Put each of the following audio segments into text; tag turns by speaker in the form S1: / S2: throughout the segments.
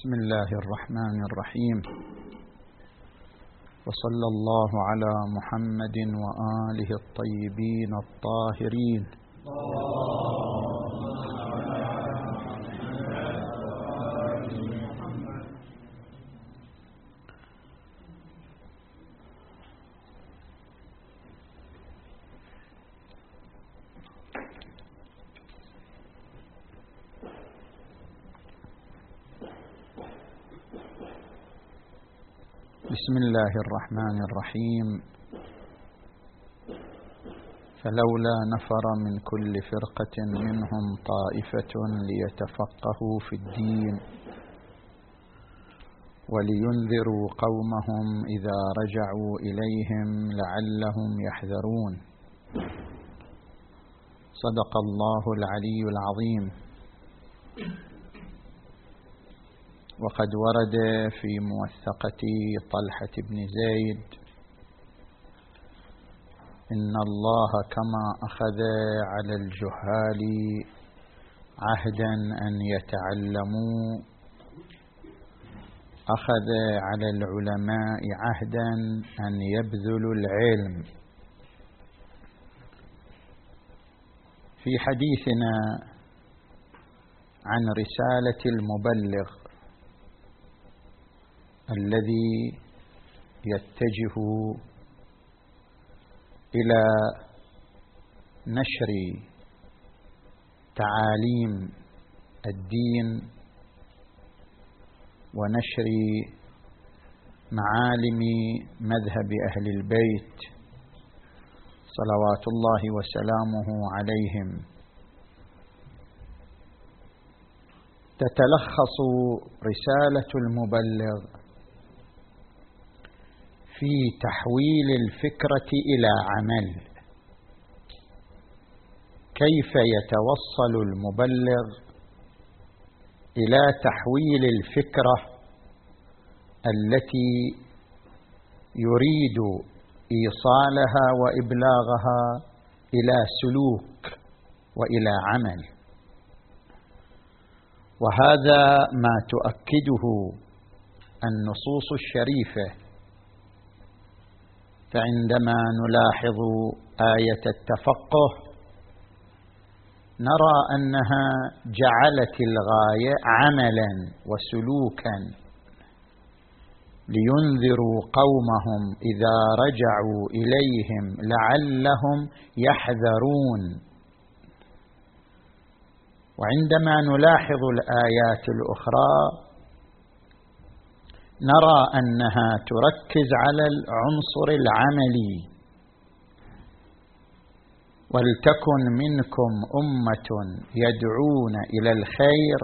S1: بسم الله الرحمن الرحيم، وصلى الله على محمد وآله الطيبين الطاهرين. بسم الله الرحمن الرحيم. فلولا نفر من كل فرقة منهم طائفة ليتفقهوا في الدين ولينذروا قومهم إذا رجعوا إليهم لعلهم يحذرون. صدق الله العلي العظيم. وقد ورد في موثقة طلحة بن زيد: إن الله كما أخذ على الجهال عهدا أن يتعلموا أخذ على العلماء عهدا أن يبذلوا العلم. في حديثنا عن رسالة المبلغ الذي يتجه إلى نشر تعاليم الدين ونشر معالم مذهب أهل البيت صلوات الله وسلامه عليهم، تتلخص رسالة المبلغ في تحويل الفكرة إلى عمل. كيف يتوصل المبلغ إلى تحويل الفكرة التي يريد إيصالها وإبلاغها إلى سلوك وإلى عمل؟ وهذا ما تؤكده النصوص الشريفة. فعندما نلاحظ آية التفقه نرى أنها جعلت الغاية عملا وسلوكا، لينذروا قومهم إذا رجعوا إليهم لعلهم يحذرون. وعندما نلاحظ الآيات الأخرى نرى أنها تركز على العنصر العملي: ولتكن منكم أمة يدعون إلى الخير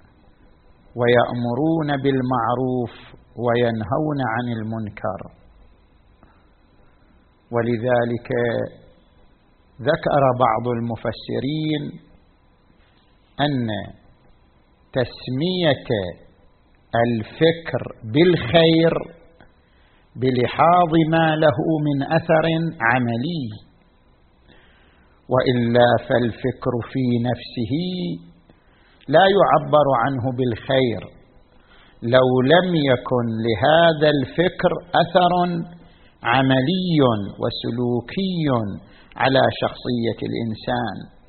S1: ويأمرون بالمعروف وينهون عن المنكر. ولذلك ذكر بعض المفسرين أن تسمية الفكر بالخير بلحاظ ما له من أثر عملي، وإلا فالفكر في نفسه لا يعبر عنه بالخير لو لم يكن لهذا الفكر أثر عملي وسلوكي على شخصية الإنسان.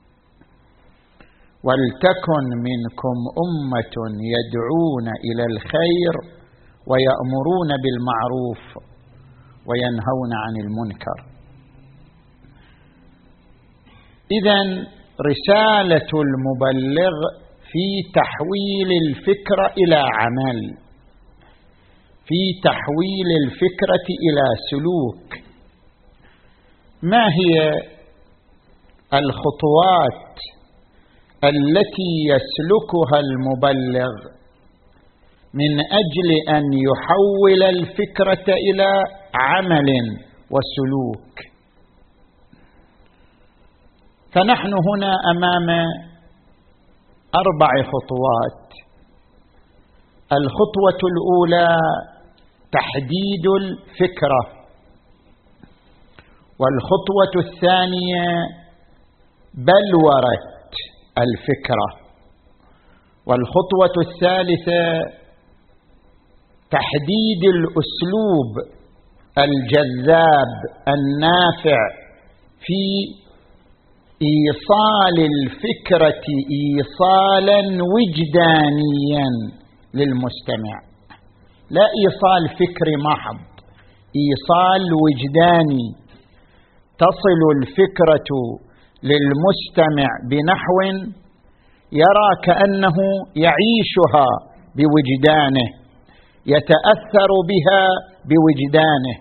S1: ولتكن منكم أمة يدعون إلى الخير ويأمرون بالمعروف وينهون عن المنكر. إذن رسالة المبلغ في تحويل الفكرة إلى عمل، في تحويل الفكرة إلى سلوك. ما هي الخطوات التي يسلكها المبلغ من أجل أن يحول الفكرة إلى عمل وسلوك؟ فنحن هنا أمام 4 خطوات. الخطوة الأولى تحديد الفكرة، والخطوة الثانية بلورة الفكرة، والخطوة الثالثة تحديد الأسلوب الجذاب النافع في إيصال الفكرة إيصالا وجدانيا للمستمع، لا إيصال فكري محض، إيصال وجداني، تصل الفكرة للمستمع بنحو يرى كأنه يعيشها بوجدانه، يتأثر بها بوجدانه.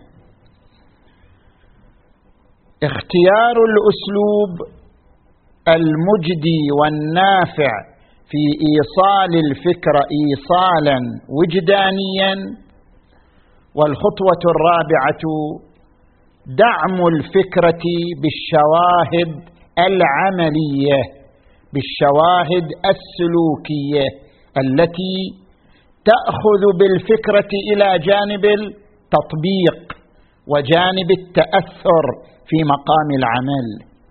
S1: اختيار الأسلوب المجدي والنافع في إيصال الفكرة إيصالا وجدانيا. والخطوة الرابعة دعم الفكرة بالشواهد العملية، بالشواهد السلوكية التي تأخذ بالفكرة إلى جانب التطبيق وجانب التأثر في مقام العمل.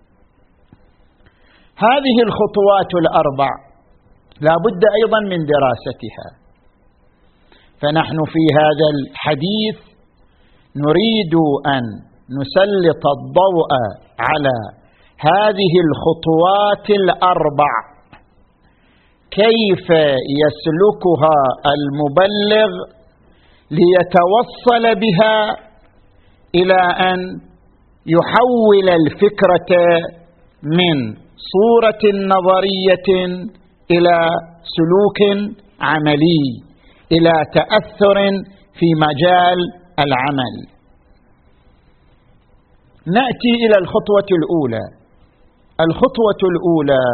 S1: هذه الخطوات الأربع لا بد أيضا من دراستها، فنحن في هذا الحديث نريد أن نسلط الضوء على هذه الخطوات الأربع، كيف يسلكها المبلغ ليتوصل بها إلى أن يحول الفكرة من صورة نظرية إلى سلوك عملي، إلى تأثر في مجال العمل. نأتي إلى الخطوة الأولى. الخطوة الأولى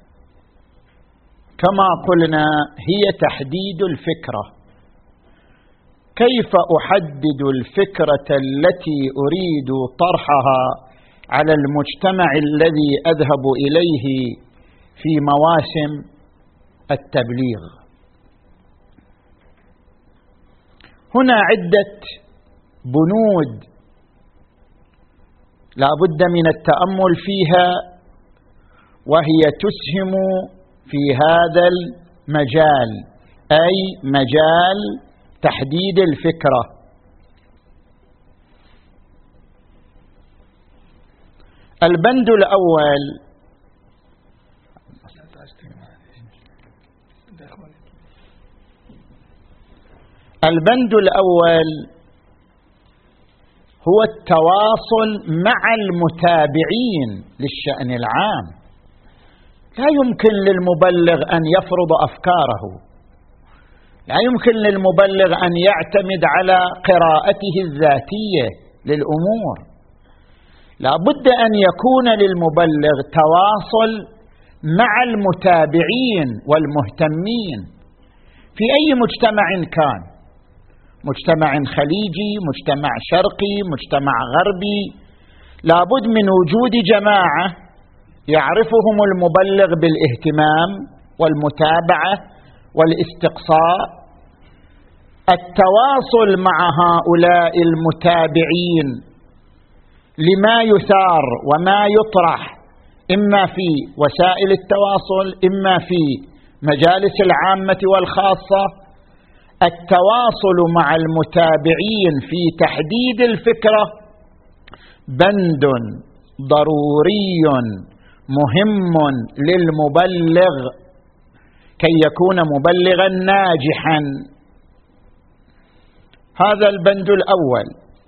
S1: كما قلنا هي تحديد الفكرة. كيف أحدد الفكرة التي أريد طرحها على المجتمع الذي أذهب إليه في مواسم التبليغ؟ هنا عدة بنود لا بد من التأمل فيها، وهي تسهم في هذا المجال، أي مجال تحديد الفكرة. البند الأول هو التواصل مع المتابعين للشأن العام. لا يمكن للمبلغ أن يفرض أفكاره، لا يمكن للمبلغ أن يعتمد على قراءته الذاتية للأمور. لا بد أن يكون للمبلغ تواصل مع المتابعين والمهتمين في أي مجتمع كان، مجتمع خليجي، مجتمع شرقي، مجتمع غربي، لا بد من وجود جماعة يعرفهم المبلغ بالاهتمام والمتابعة والاستقصاء. التواصل مع هؤلاء المتابعين لما يثار وما يطرح، إما في وسائل التواصل إما في مجالس العامة والخاصة. التواصل مع المتابعين في تحديد الفكرة بند ضروري مهم للمبلغ كي يكون مبلغا ناجحا. هذا البند الأول.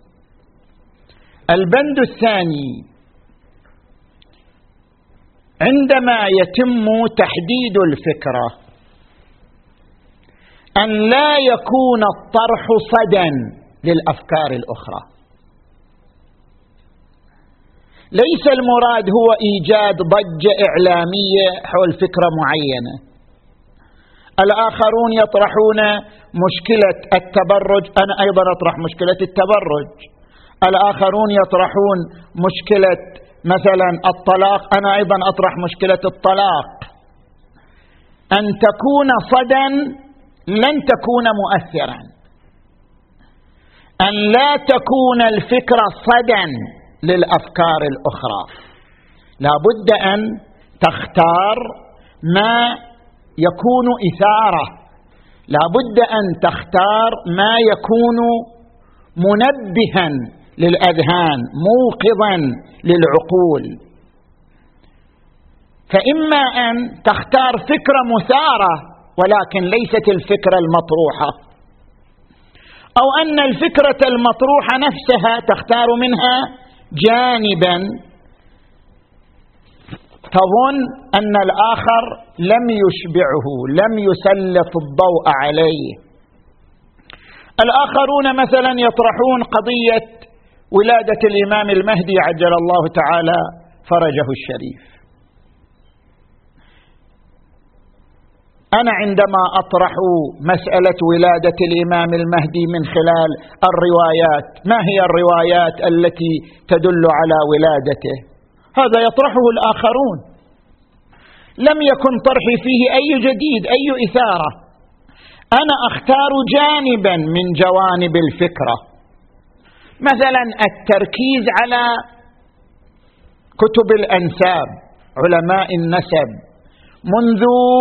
S1: البند الثاني، عندما يتم تحديد الفكرة أن لا يكون الطرح صدى للأفكار الأخرى. ليس المراد هو إيجاد ضجة إعلامية حول فكرة معينة. الآخرون يطرحون مشكلة التبرج، أنا أيضا أطرح مشكلة التبرج. الآخرون يطرحون مشكلة مثلا الطلاق، أنا أيضا أطرح مشكلة الطلاق. أن تكون صدى لن تكون مؤثرا، أن لا تكون الفكرة صدى للأفكار الأخرى. لا بد أن تختار ما يكون إثارة، لا بد أن تختار ما يكون منبها للأذهان موقظا للعقول. فإما أن تختار فكرة مثارة ولكن ليست الفكرة المطروحة، أو أن الفكرة المطروحة نفسها تختار منها جانبا تظن أن الآخر لم يشبعه، لم يسلط الضوء عليه. الآخرون مثلا يطرحون قضية ولادة الإمام المهدي عجل الله تعالى فرجه الشريف. أنا عندما أطرح مسألة ولادة الإمام المهدي من خلال الروايات، ما هي الروايات التي تدل على ولادته؟ هذا يطرحه الآخرون، لم يكن طرحي فيه أي جديد، أي إثارة. أنا أختار جانبا من جوانب الفكرة، مثلا التركيز على كتب الأنساب، علماء النسب منذ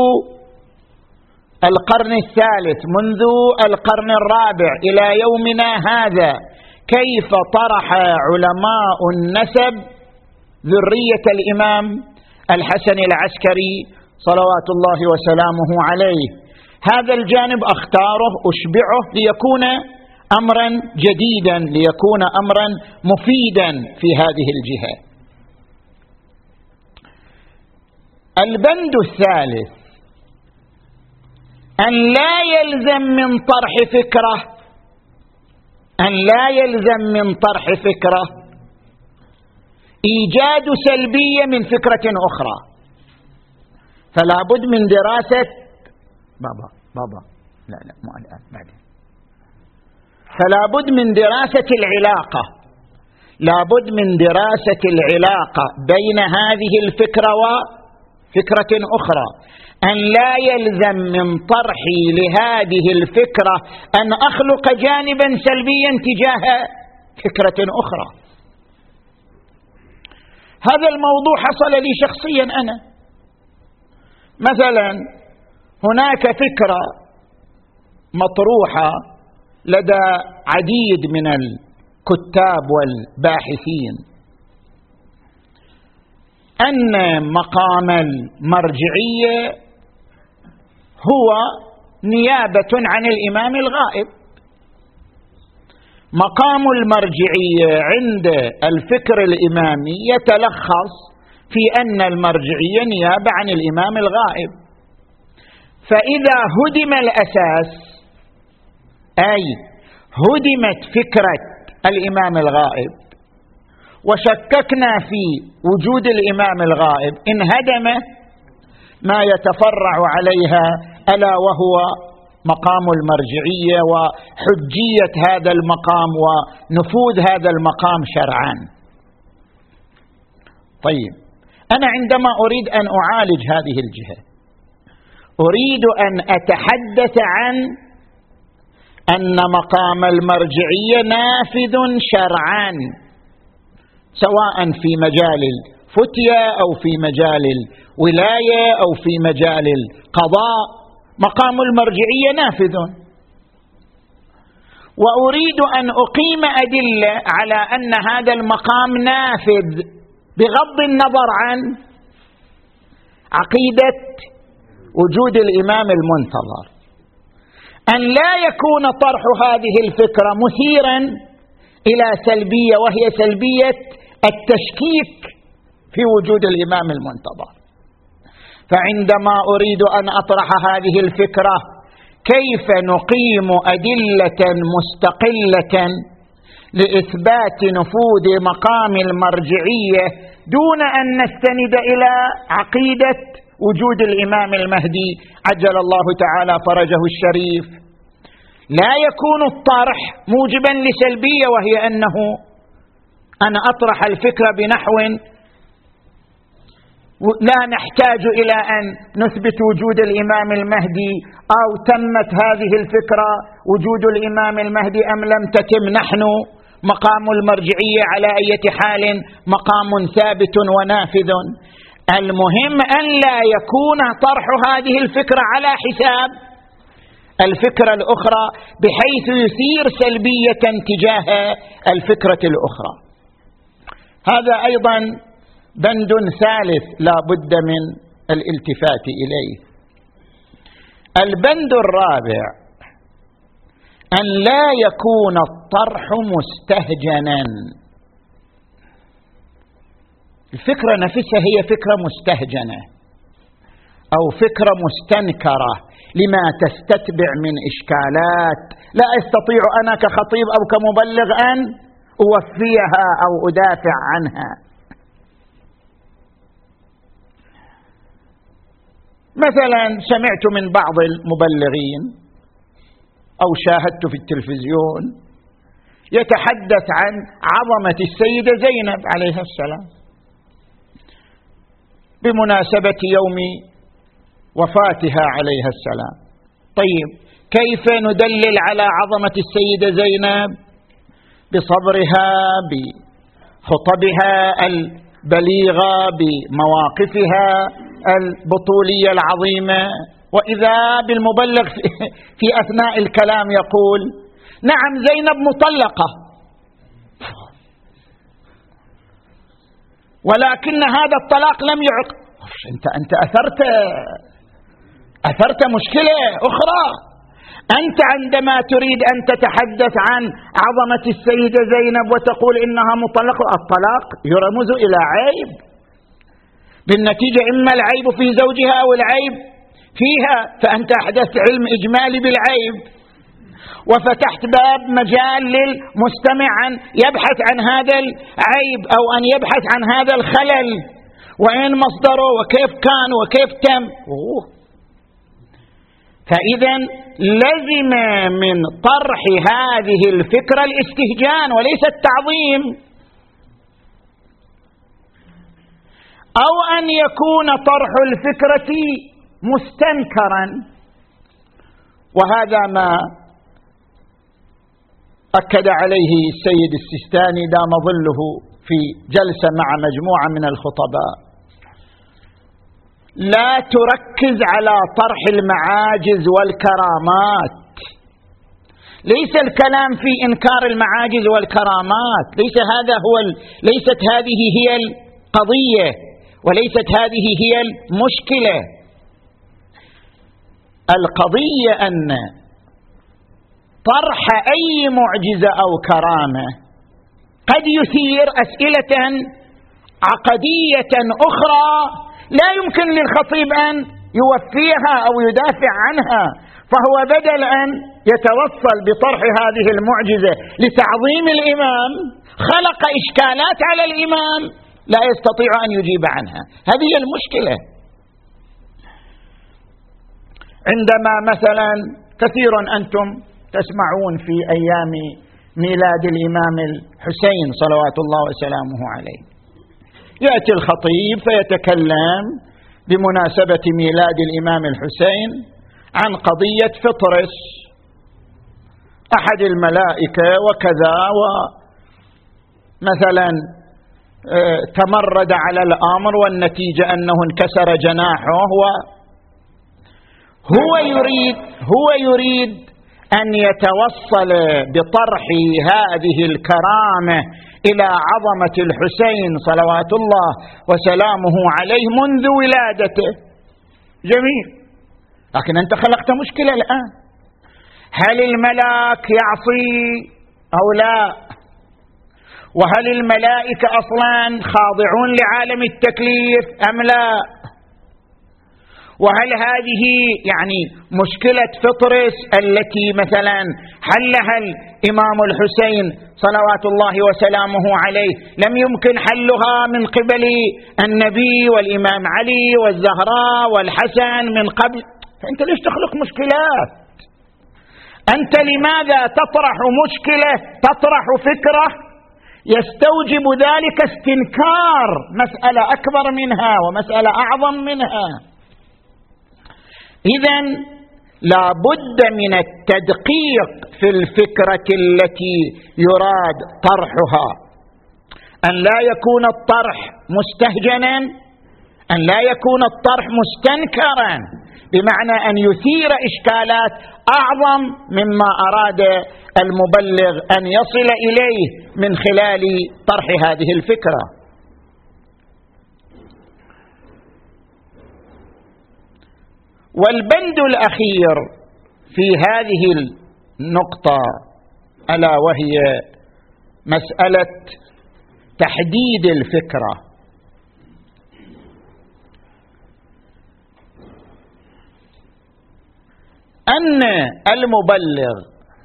S1: القرن الثالث، منذ القرن الرابع إلى يومنا هذا، كيف طرح علماء النسب ذرية الإمام الحسن العسكري صلوات الله وسلامه عليه. هذا الجانب أختاره أشبعه ليكون أمرا جديدا، ليكون أمرا مفيدا في هذه الجهة. البند الثالث أن لا يلزم من طرح فكرة، أن لا يلزم من طرح فكرة إيجاد سلبية من فكرة أخرى. فلا بد من دراسة بابا لا مو الآن بعدين. فلا بد من دراسة العلاقة، لا بد من دراسة العلاقة بين هذه الفكرة وفكرة أخرى. أن لا يلزم من طرحي لهذه الفكرة أن أخلق جانبا سلبيا تجاه فكرة أخرى. هذا الموضوع حصل لي شخصيا أنا. مثلا هناك فكرة مطروحة لدى عديد من الكتاب والباحثين أن مقام المرجعية هو نيابة عن الإمام الغائب. مقام المرجعية عند الفكر الإمامي يتلخص في أن المرجعية نيابة عن الإمام الغائب. فإذا هدم الأساس، أي هدمت فكرة الإمام الغائب وشككنا في وجود الإمام الغائب، انهدم ما يتفرع عليها ألا وهو مقام المرجعية وحجية هذا المقام ونفوذ هذا المقام شرعا. طيب، أنا عندما أريد أن أعالج هذه الجهة أريد أن أتحدث عن أن مقام المرجعية نافذ شرعا، سواء في مجال الفتية أو في مجال الولاية أو في مجال القضاء، مقام المرجعية نافذ. وأريد أن أقيم أدلة على أن هذا المقام نافذ بغض النظر عن عقيدة وجود الإمام المنتظر. أن لا يكون طرح هذه الفكرة مثيرا إلى سلبية، وهي سلبية التشكيك في وجود الإمام المنتظر. فعندما أريد أن أطرح هذه الفكرة كيف نقيم أدلة مستقلة لإثبات نفوذ مقام المرجعية دون أن نستند إلى عقيدة وجود الإمام المهدي عجل الله تعالى فرجه الشريف، لا يكون الطرح موجبا لسلبية، وهي أنه أنا أطرح الفكرة بنحو لا نحتاج إلى أن نثبت وجود الإمام المهدي، أو تمت هذه الفكرة وجود الإمام المهدي أم لم تتم، نحن مقام المرجعية على أي حال مقام ثابت ونافذ. المهم أن لا يكون طرح هذه الفكرة على حساب الفكرة الأخرى بحيث يثير سلبية تجاه الفكرة الأخرى. هذا أيضا بند ثالث لا بد من الالتفات إليه. البند الرابع أن لا يكون الطرح مستهجنا. الفكرة نفسها هي فكرة مستهجنة أو فكرة مستنكرة لما تستتبع من إشكالات لا أستطيع أنا كخطيب أو كمبلغ أن أوفيها أو أدافع عنها. مثلا سمعت من بعض المبلغين أو شاهدت في التلفزيون يتحدث عن عظمة السيدة زينب عليها السلام بمناسبة يوم وفاتها عليها السلام. طيب كيف ندلل على عظمة السيدة زينب؟ بصبرها، بخطبها البليغة، بمواقفها البطولية العظيمة. وإذا بالمبلغ في أثناء الكلام يقول نعم زينب مطلقة ولكن هذا الطلاق لم يعق. أنت أثرت مشكلة أخرى. أنت عندما تريد أن تتحدث عن عظمة السيدة زينب وتقول إنها مطلقة، الطلاق يرمز إلى عيب، بالنتيجة إما العيب في زوجها أو العيب فيها، فأنت أحدثت علم إجمالي بالعيب وفتحت باب مجال للمستمع أن يبحث عن هذا العيب أو أن يبحث عن هذا الخلل وين مصدره وكيف كان وكيف تم. فإذا لزم من طرح هذه الفكرة الاستهجان وليس التعظيم، أو أن يكون طرح الفكرة مستنكرا. وهذا ما أكد عليه السيد السيستاني دام ظله في جلسة مع مجموعة من الخطباء. لا تركز على طرح المعاجز والكرامات، ليس الكلام في إنكار المعاجز والكرامات، ليست هذه هي القضية وليست هذه هي المشكلة. القضية أن طرح أي معجزة أو كرامة قد يثير أسئلة عقدية أخرى لا يمكن للخطيب أن يوفيها أو يدافع عنها، فهو بدل أن يتوصل بطرح هذه المعجزة لتعظيم الإمام خلق إشكالات على الإمام لا يستطيع أن يجيب عنها. هذه المشكلة. عندما مثلا كثيرا أنتم تسمعون في أيام ميلاد الإمام الحسين صلوات الله وسلامه عليه، يأتي الخطيب فيتكلم بمناسبة ميلاد الإمام الحسين عن قضية فطرس أحد الملائكة وكذا، ومثلا تمرد على الأمر والنتيجة أنه انكسر جناحه. هو يريد أن يتوصل بطرح هذه الكرامة إلى عظمة الحسين صلوات الله وسلامه عليه منذ ولادته. جميل، لكن أنت خلقت مشكلة الآن. هل الملاك يعصي أو لا؟ وهل الملائكة أصلا خاضعون لعالم التكليف أم لا؟ وهل هذه مشكلة فطرس التي مثلا حلها الإمام الحسين صلوات الله وسلامه عليه لم يمكن حلها من قبل النبي والإمام علي والزهراء والحسن من قبل؟ فأنت ليش تخلق مشكلات؟ أنت لماذا تطرح مشكلة، تطرح فكرة يستوجب ذلك استنكار مسألة أكبر منها ومسألة أعظم منها؟ إذن لا بد من التدقيق في الفكرة التي يراد طرحها، أن لا يكون الطرح مستهجنا، أن لا يكون الطرح مستنكرا، بمعنى أن يثير إشكالات أعظم مما أراد المبلغ أن يصل إليه من خلال طرح هذه الفكرة. والبند الأخير في هذه النقطة ألا وهي مسألة تحديد الفكرة. أن المبلغ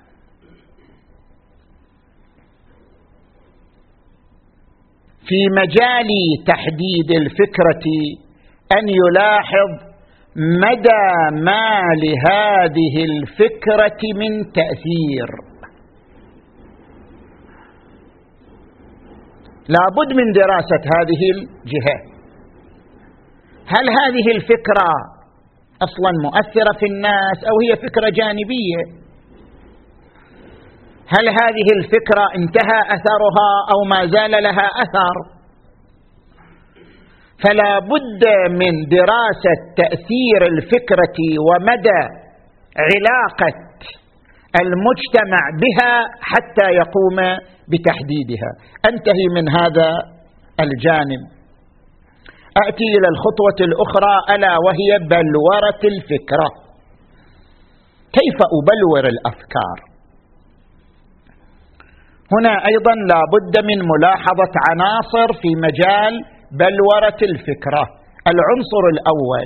S1: في مجال تحديد الفكرة أن يلاحظ مدى ما لهذه الفكرة من تأثير. لابد من دراسة هذه الجهة. هل هذه الفكرة أصلا مؤثرة في الناس أو هي فكرة جانبية؟ هل هذه الفكرة انتهى أثرها أو ما زال لها أثر؟ فلا بد من دراسة تأثير الفكرة ومدى علاقة المجتمع بها حتى يقوم بتحديدها. أنتهي من هذا الجانب، أأتي إلى الخطوة الأخرى ألا وهي بلورة الفكرة. كيف أبلور الأفكار؟ هنا أيضا لا بد من ملاحظة عناصر في مجال بلورة الفكرة. العنصر الأول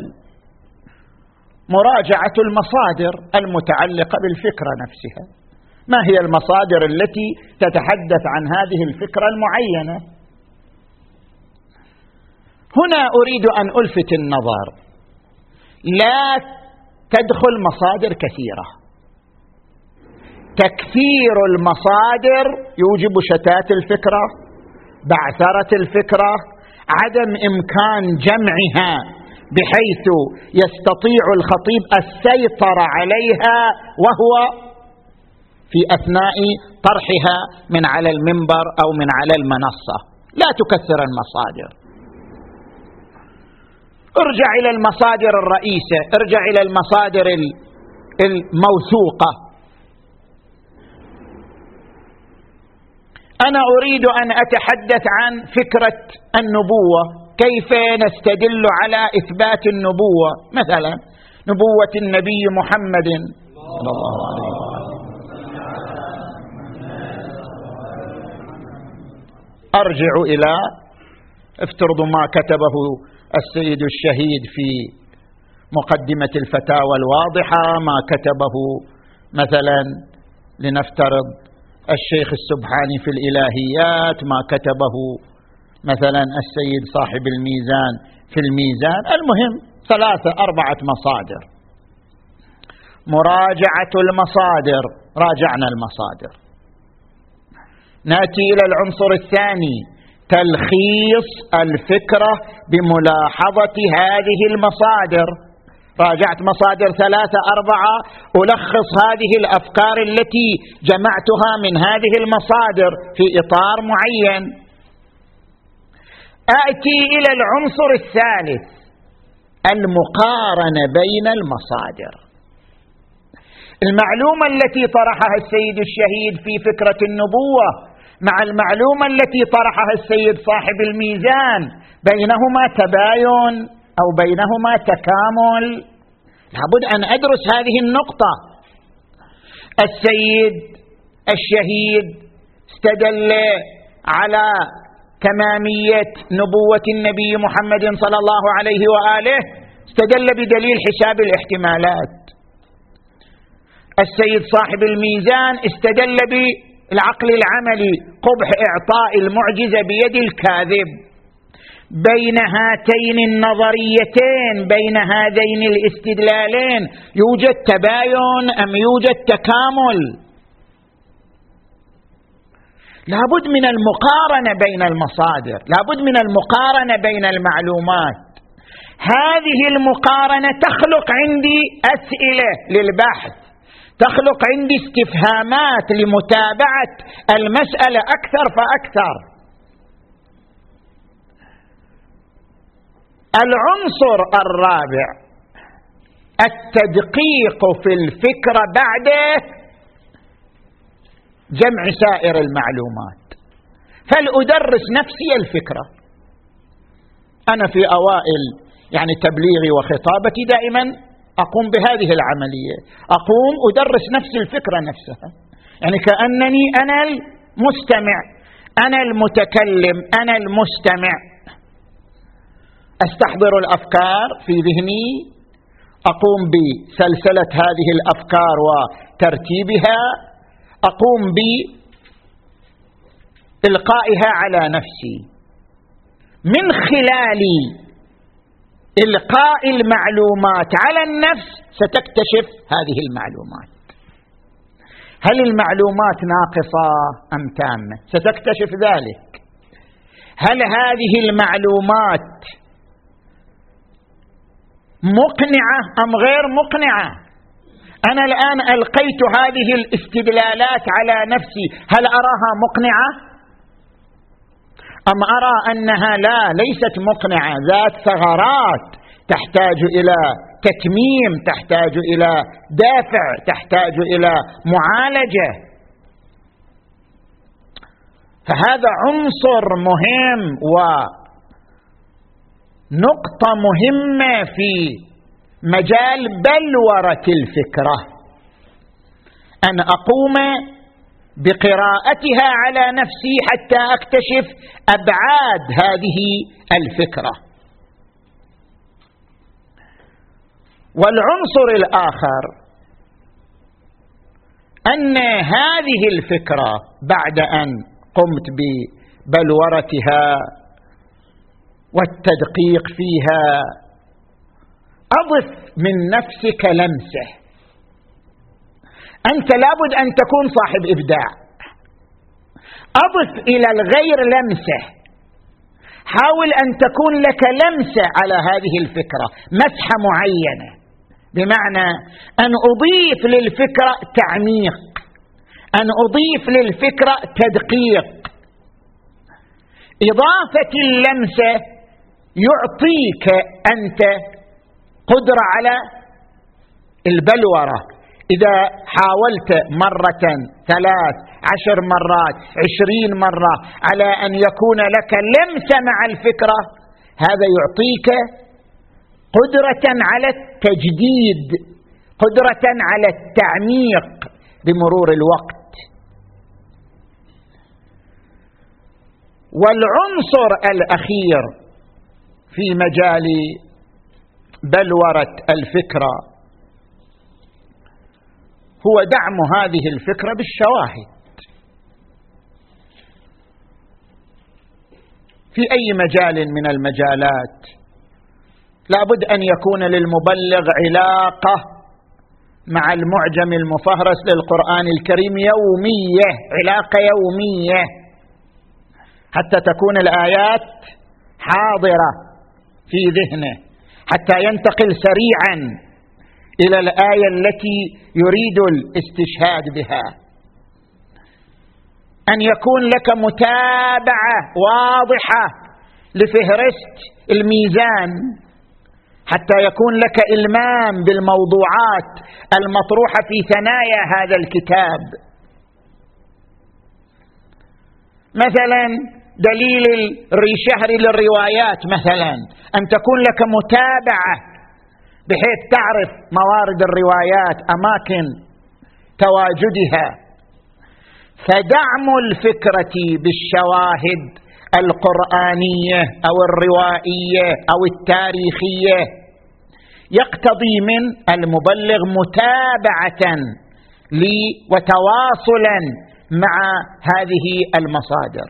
S1: مراجعة المصادر المتعلقة بالفكرة نفسها. ما هي المصادر التي تتحدث عن هذه الفكرة المعينة؟ هنا أريد أن ألفت النظر، لا تدخل مصادر كثيرة. تكثير المصادر يوجب شتات الفكرة، بعثرة الفكرة، عدم إمكان جمعها بحيث يستطيع الخطيب السيطرة عليها وهو في أثناء طرحها من على المنبر أو من على المنصة. لا تكثر المصادر، ارجع إلى المصادر الرئيسة، ارجع إلى المصادر الموثوقة. أنا أريد أن أتحدث عن فكرة النبوة، كيف نستدل على إثبات النبوة؟ مثلا نبوة النبي محمد صلى الله عليه وسلم. أرجع إلى افترض ما كتبه السيد الشهيد في مقدمة الفتاوى الواضحة، ما كتبه مثلا لنفترض الشيخ السبحاني في الإلهيات، ما كتبه مثلا السيد صاحب الميزان في الميزان. المهم 3-4 مصادر. مراجعة المصادر، راجعنا المصادر. نأتي إلى العنصر الثاني، تلخيص الفكرة بملاحظة هذه المصادر. راجعت مصادر 3-4، ألخص هذه الأفكار التي جمعتها من هذه المصادر في إطار معين. آتي إلى العنصر الثالث، المقارنة بين المصادر. المعلومة التي طرحها السيد الشهيد في فكرة النبوة مع المعلومة التي طرحها السيد صاحب الميزان، بينهما تباين أو بينهما تكامل. لابد أن أدرس هذه النقطة. السيد الشهيد استدل على تمامية نبوة النبي محمد صلى الله عليه وآله، استدل بدليل حساب الاحتمالات. السيد صاحب الميزان استدل بالعقل العملي، قبح إعطاء المعجزة بيد الكاذب. بين هاتين النظريتين، بين هذين الاستدلالين، يوجد تباين أم يوجد تكامل؟ لابد من المقارنة بين المصادر، لابد من المقارنة بين المعلومات. هذه المقارنة تخلق عندي أسئلة للبحث، تخلق عندي استفهامات لمتابعة المسألة أكثر فأكثر. العنصر الرابع التدقيق في الفكرة بعد جمع سائر المعلومات. فلأدرس نفسي الفكرة. أنا في أوائل تبليغي وخطابتي دائما أقوم بهذه العملية، أقوم أدرس نفسي الفكرة نفسها، كأنني أنا المستمع، أنا المتكلم، أنا المستمع. أستحضر الأفكار في ذهني، أقوم بسلسلة هذه الأفكار وترتيبها، أقوم بإلقائها على نفسي. من خلال إلقاء المعلومات على النفس ستكتشف هذه المعلومات. هل المعلومات ناقصة أم تامة؟ ستكتشف ذلك. هل هذه المعلومات مقنعة أم غير مقنعة؟ أنا الآن ألقيت هذه الاستدلالات على نفسي، هل أراها مقنعة أم أرى أنها ليست مقنعة، ذات ثغرات، تحتاج إلى تتميم، تحتاج إلى دافع، تحتاج إلى معالجة؟ فهذا عنصر مهم ونقطة مهمة في مجال بلورة الفكرة، أن أقوم بقراءتها على نفسي حتى أكتشف أبعاد هذه الفكرة. والعنصر الآخر أن هذه الفكرة بعد أن قمت ببلورتها والتدقيق فيها أضف من نفسك لمسة. أنت لابد أن تكون صاحب إبداع. أضف إلى الغير لمسة، حاول أن تكون لك لمسة على هذه الفكرة، مسحة معينة، بمعنى أن أضيف للفكرة تعميق، أن أضيف للفكرة تدقيق. إضافة اللمسة يعطيك أنت قدرة على البلورة. إذا حاولت مرة، 3، 10 مرات، 20 مرة على أن يكون لك لمسة مع الفكرة، هذا يعطيك قدرة على التجديد، قدرة على التعميق بمرور الوقت. والعنصر الأخير في مجال بلورة الفكرة هو دعم هذه الفكرة بالشواهد. في أي مجال من المجالات لابد أن يكون للمبلغ علاقة مع المعجم المفهرس للقرآن الكريم يومية، علاقة يومية، حتى تكون الآيات حاضرة في ذهنه، حتى ينتقل سريعا إلى الآية التي يريد الاستشهاد بها. أن يكون لك متابعة واضحة لفهرست الميزان، حتى يكون لك إلمام بالموضوعات المطروحة في ثنايا هذا الكتاب. مثلا دليل الشهر للروايات، مثلا أن تكون لك متابعة بحيث تعرف موارد الروايات، أماكن تواجدها. فدعم الفكرة بالشواهد القرآنية أو الروائية أو التاريخية يقتضي من المبلغ متابعة وتواصلا مع هذه المصادر.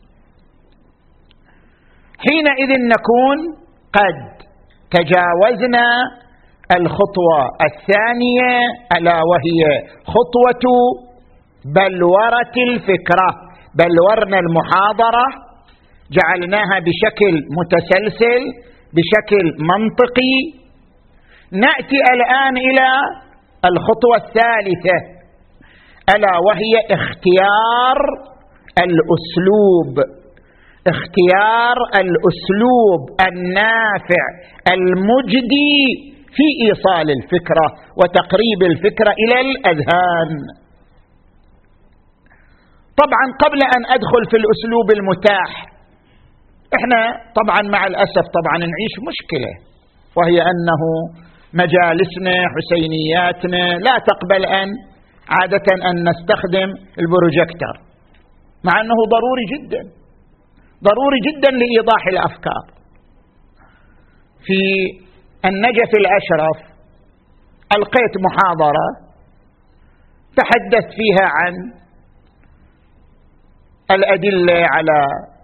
S1: حينئذ نكون قد تجاوزنا الخطوة الثانية، ألا وهي خطوة بلورة الفكرة. بلورنا المحاضرة، جعلناها بشكل متسلسل، بشكل منطقي. نأتي الآن إلى الخطوة الثالثة، ألا وهي اختيار الأسلوب. اختيار الأسلوب النافع المجدي في إيصال الفكرة وتقريب الفكرة إلى الأذهان. طبعا قبل أن أدخل في الأسلوب المتاح، إحنا طبعا مع الأسف طبعا نعيش مشكلة، وهي أنه مجالسنا حسينياتنا لا تقبل عادة أن نستخدم البروجيكتور، مع أنه ضروري جدا لإيضاح الأفكار. في النجف الأشرف ألقيت محاضرة تحدثت فيها عن الأدلة على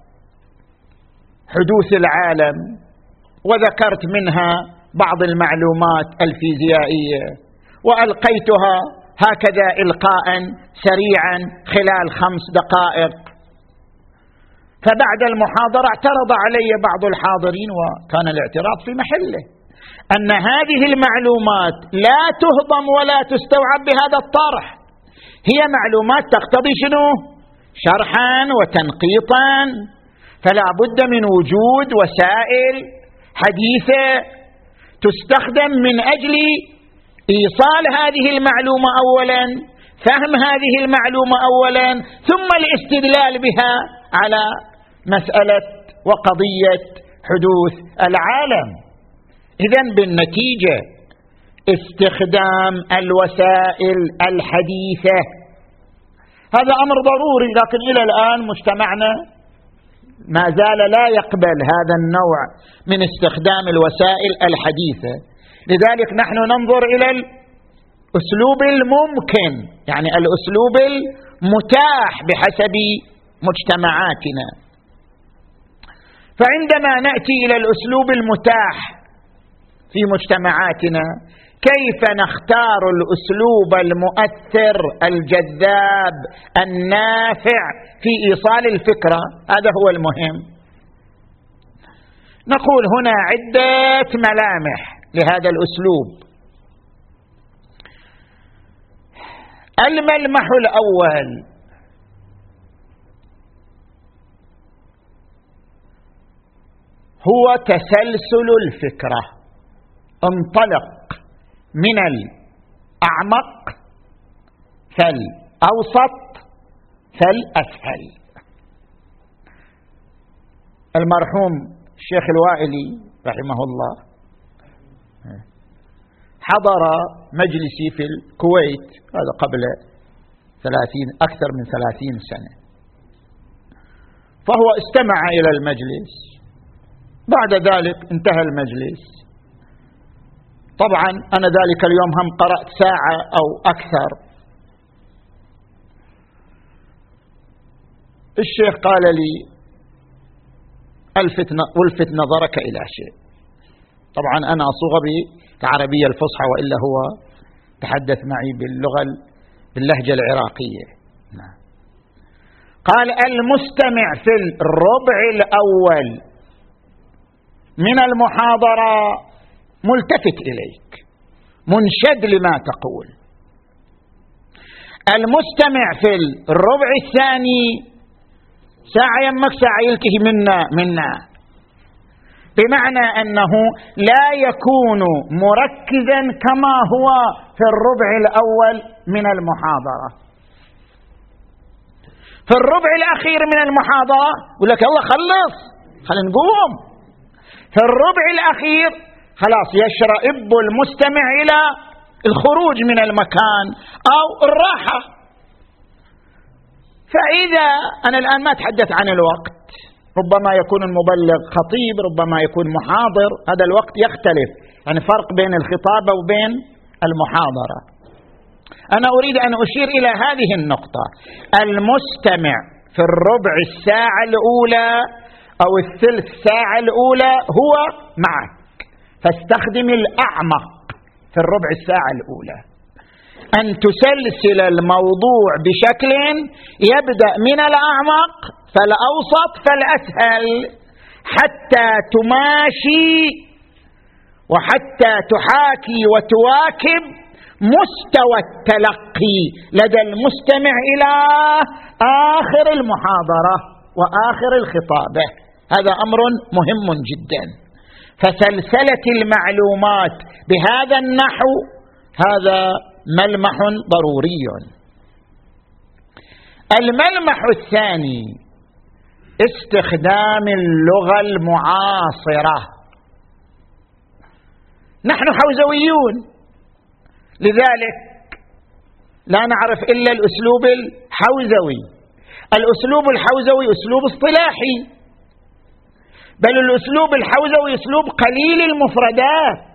S1: حدوث العالم، وذكرت منها بعض المعلومات الفيزيائية، وألقيتها هكذا إلقاء سريعا خلال 5 دقائق. فبعد المحاضرة اعترض علي بعض الحاضرين، وكان الاعتراض في محله، أن هذه المعلومات لا تهضم ولا تستوعب بهذا الطرح، هي معلومات تقتضي شنو؟ شرحا وتنقيطا، فلا بد من وجود وسائل حديثة تستخدم من أجل إيصال هذه المعلومة أولا، فهم هذه المعلومة أولا، ثم الاستدلال بها على مسألة وقضية حدوث العالم. إذن بالنتيجة استخدام الوسائل الحديثة هذا أمر ضروري، لكن إلى الآن مجتمعنا ما زال لا يقبل هذا النوع من استخدام الوسائل الحديثة. لذلك نحن ننظر إلى الأسلوب الممكن، يعني الأسلوب المتاح بحسب مجتمعاتنا. فعندما نأتي إلى الأسلوب المتاح في مجتمعاتنا، كيف نختار الأسلوب المؤثر الجذاب النافع في إيصال الفكرة؟ هذا هو المهم. نقول هنا عدة ملامح لهذا الأسلوب. الملمح الأول هو تسلسل الفكرة، انطلق من الأعمق فالأوسط فالأسهل. المرحوم الشيخ الوائلي رحمه الله حضر مجلسي في الكويت، هذا قبل أكثر من 30 سنة، فهو استمع إلى المجلس. بعد ذلك انتهى المجلس. طبعا أنا ذلك اليوم هم قرأت ساعة أو أكثر. الشيخ قال لي ألفت نظرك إلى شيء. طبعا أنا أصوغ بالعربية الفصحى، وإلا هو تحدث معي باللهجة العراقية. قال المستمع في الربع الأول من المحاضرة ملتفت إليك، منشد لما تقول. المستمع في الربع الثاني ساعة يمك ساعة يلتهي منا، بمعنى أنه لا يكون مركزا كما هو في الربع الأول من المحاضرة. في الربع الأخير من المحاضرة يقول لك يلا خلينا نقوم. في الربع الأخير خلاص يشرئب المستمع إلى الخروج من المكان أو الراحة. فإذا أنا الآن ما أتحدث عن الوقت، ربما يكون المبلغ خطيب، ربما يكون محاضر، هذا الوقت يختلف، يعني فرق بين الخطابة وبين المحاضرة. أنا أريد أن أشير إلى هذه النقطة. المستمع في الربع الساعة الأولى أو الثلث ساعة الأولى هو معك، فاستخدم الأعمق في الربع الساعة الأولى، أن تسلسل الموضوع بشكل يبدأ من الأعمق فالأوسط فالأسهل، حتى تماشي وحتى تحاكي وتواكب مستوى التلقي لدى المستمع إلى آخر المحاضرة وآخر الخطابة. هذا أمر مهم جدا. فسلسلة المعلومات بهذا النحو هذا ملمح ضروري. الملمح الثاني استخدام اللغة المعاصرة. نحن حوزويون، لذلك لا نعرف إلا الأسلوب الحوزوي. الأسلوب الحوزوي أسلوب اصطلاحي، بل الأسلوب الحوزوي أسلوب قليل المفردات.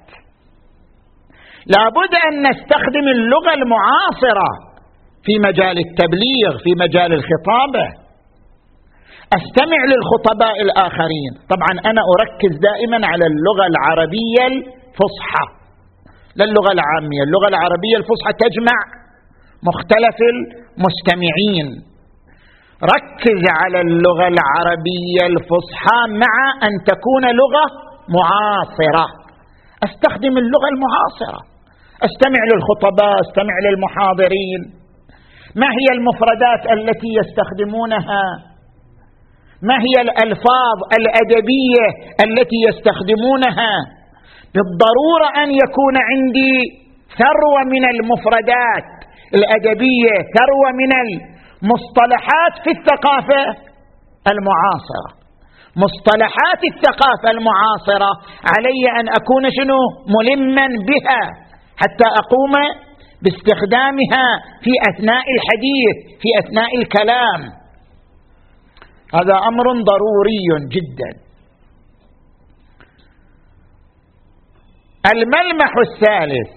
S1: لابد أن نستخدم اللغة المعاصرة في مجال التبليغ، في مجال الخطابة. أستمع للخطباء الآخرين. طبعا أنا أركز دائما على اللغة العربية الفصحى لا اللغة العامية. اللغة العربية الفصحى تجمع مختلف المستمعين. ركز على اللغة العربية الفصحى مع أن تكون لغة معاصرة. أستخدم اللغة المعاصرة، أستمع للخطباء، أستمع للمحاضرين. ما هي المفردات التي يستخدمونها؟ ما هي الألفاظ الأدبية التي يستخدمونها؟ بالضرورة أن يكون عندي ثروة من المفردات الأدبية، ثروة من المصطلحات في الثقافة المعاصرة. مصطلحات الثقافة المعاصرة علي أن أكون ملما بها حتى أقوم باستخدامها في أثناء الحديث، في أثناء الكلام. هذا أمر ضروري جدا. الملمح الثالث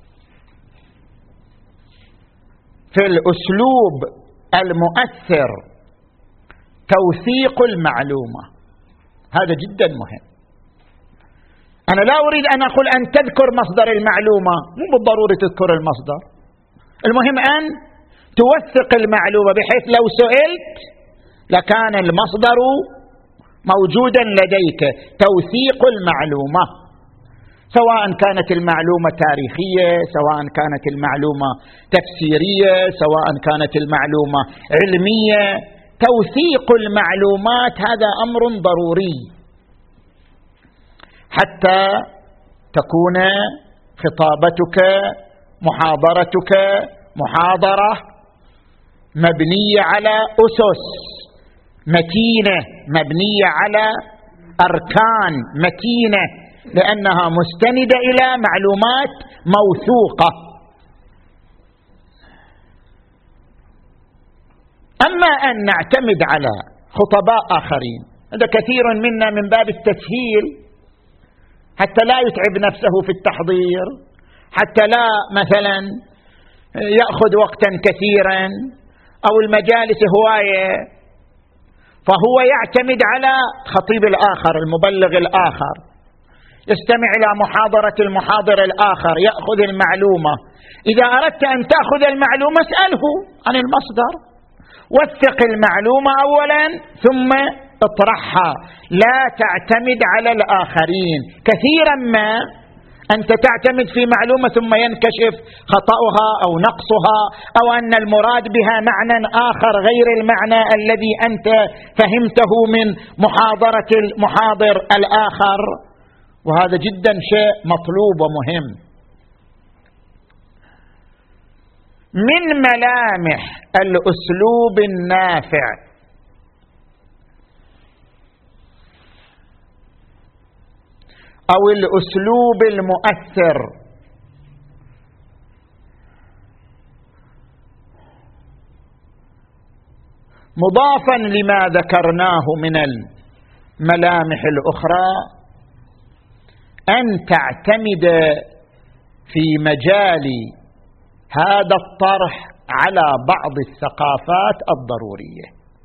S1: في الأسلوب المؤثر توثيق المعلومة. هذا جدا مهم. أنا لا أريد أن أقول أن تذكر مصدر المعلومة، مو بالضرورة تذكر المصدر، المهم أن توثق المعلومة بحيث لو سئلت لكان المصدر موجودا لديك. توثيق المعلومة، سواء كانت المعلومة تاريخية، سواء كانت المعلومة تفسيرية، سواء كانت المعلومة علمية. توثيق المعلومات هذا أمر ضروري حتى تكون خطابتك، محاضرتك، محاضرة مبنية على أسس متينة، مبنية على أركان متينة، لأنها مستندة إلى معلومات موثوقة. أما أن نعتمد على خطباء آخرين، هذا كثير منا من باب التسهيل حتى لا يتعب نفسه في التحضير، حتى لا مثلا يأخذ وقتا كثيرا، أو المجالس هواية، فهو يعتمد على خطيب الآخر، المبلغ الآخر، يستمع إلى محاضرة المحاضر الآخر، يأخذ المعلومة. إذا أردت أن تأخذ المعلومة اسأله عن المصدر، وثق المعلومة أولا ثم اطرحها، لا تعتمد على الآخرين. كثيرا ما أنت تعتمد في معلومة ثم ينكشف خطأها أو نقصها، أو أن المراد بها معنى آخر غير المعنى الذي أنت فهمته من محاضرة المحاضر الآخر، وهذا جدا شيء مطلوب ومهم. من ملامح الأسلوب النافع أو الأسلوب المؤثر مضافا لما ذكرناه من الملامح الأخرى، أن تعتمد في مجال هذا الطرح على بعض الثقافات الضرورية.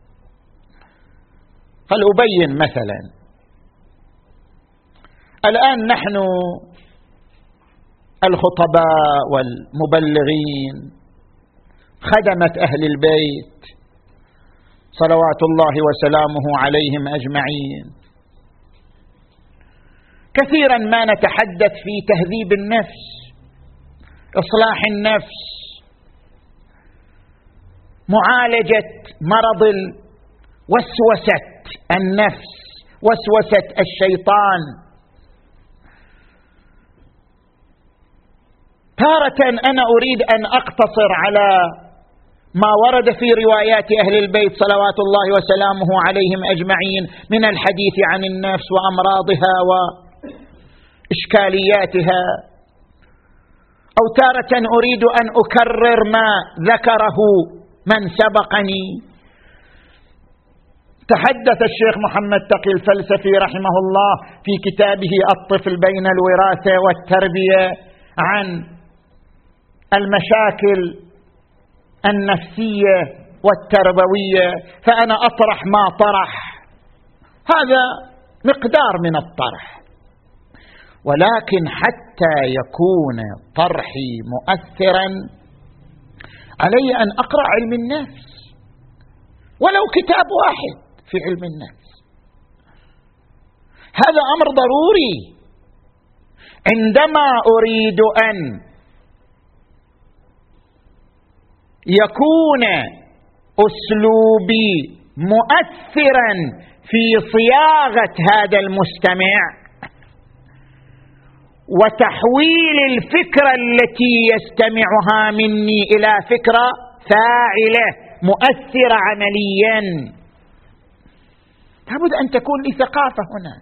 S1: فلأبين مثلا، الآن نحن الخطباء والمبلغين خدمة أهل البيت صلوات الله وسلامه عليهم أجمعين، كثيرا ما نتحدث في تهذيب النفس، إصلاح النفس، معالجة مرض وسوسة النفس، وسوسة الشيطان. تارة أنا أريد أن أقتصر على ما ورد في روايات أهل البيت صلوات الله وسلامه عليهم أجمعين من الحديث عن النفس وأمراضها وإشكالياتها، أو تارة أريد أن أكرر ما ذكره من سبقني. تحدث الشيخ محمد تقي الفلسفي رحمه الله في كتابه الطفل بين الوراثة والتربية عن المشاكل النفسية والتربوية، فأنا أطرح ما طرح، هذا مقدار من الطرح، ولكن حتى يكون طرحي مؤثرا علي أن أقرأ علم النفس ولو كتاب واحد في علم النفس. هذا أمر ضروري عندما أريد أن يكون أسلوبي مؤثرا في صياغة هذا المستمع وتحويل الفكرة التي يستمعها مني إلى فكرة فاعلة مؤثرة عمليا. لابد أن تكون لي ثقافة هنا.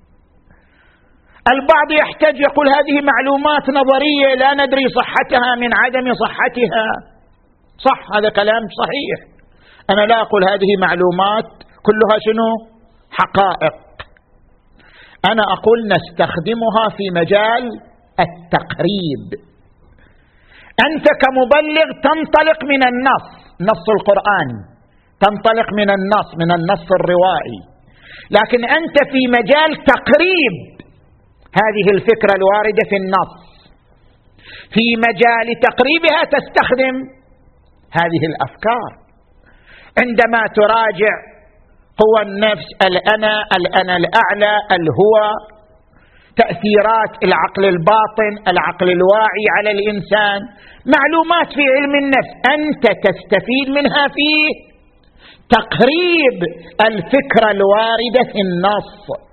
S1: البعض يحتاج يقول هذه معلومات نظرية لا ندري صحتها من عدم صحتها. صح، هذا كلام صحيح. أنا لا أقول هذه معلومات كلها شنو حقائق، أنا أقول نستخدمها في مجال التقريب. أنت كمبلغ تنطلق من النص القرآني، تنطلق من النص الروائي، لكن أنت في مجال تقريب هذه الفكرة الواردة في النص، في مجال تقريبها تستخدم هذه الأفكار. عندما تراجع قوى النفس، الأنا الأعلى، الهوى، تأثيرات العقل الباطن، العقل الواعي على الإنسان، معلومات في علم النفس أنت تستفيد منها في تقريب الفكرة الواردة في النص.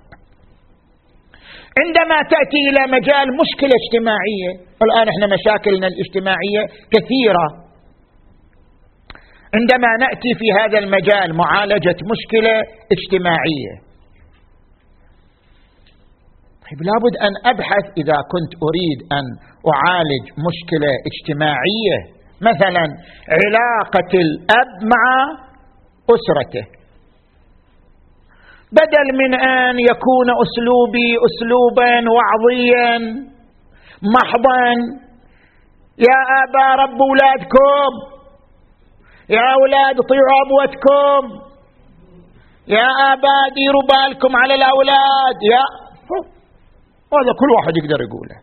S1: عندما تأتي إلى مجال مشكلة اجتماعية، الآن احنا مشاكلنا الاجتماعية كثيرة، عندما نأتي في هذا المجال معالجة مشكلة اجتماعية، لابد أن أبحث إذا كنت أريد أن أعالج مشكلة اجتماعية، مثلا علاقة الأب مع أسرته، بدل من أن يكون أسلوبي أسلوبا وعظيا محضا، يا آباء ربوا أولادكم، يا أولاد طيعوا أبوتكم، يا آباء ديروا بالكم على الأولاد، هذا كل واحد يقدر يقوله.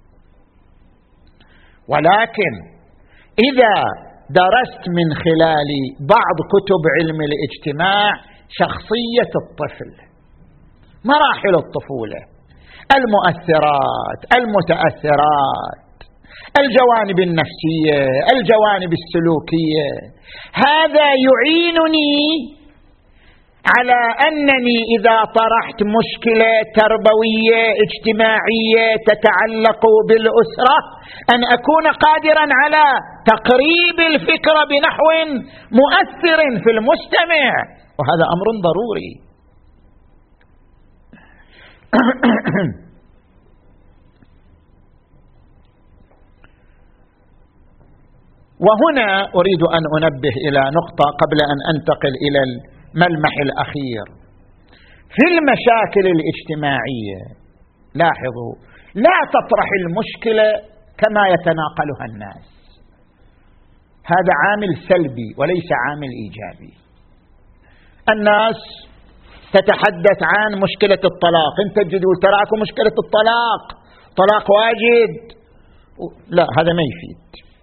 S1: ولكن إذا درست من خلال بعض كتب علم الاجتماع شخصية الطفل، مراحل الطفولة، المؤثرات، المتأثرات، الجوانب النفسية، الجوانب السلوكية، هذا يعينني على أنني إذا طرحت مشكلة تربوية اجتماعية تتعلق بالأسرة أن أكون قادرا على تقريب الفكرة بنحو مؤثر في المستمع، وهذا أمر ضروري. وهنا أريد أن أنبه إلى نقطة قبل أن أنتقل إلى الملمح الأخير. في المشاكل الاجتماعية لاحظوا لا تطرح المشكلة كما يتناقلها الناس، هذا عامل سلبي وليس عامل إيجابي. الناس تتحدث عن مشكلة الطلاق، انت تقول تراكم مشكلة الطلاق، طلاق واجد، لا هذا ما يفيد.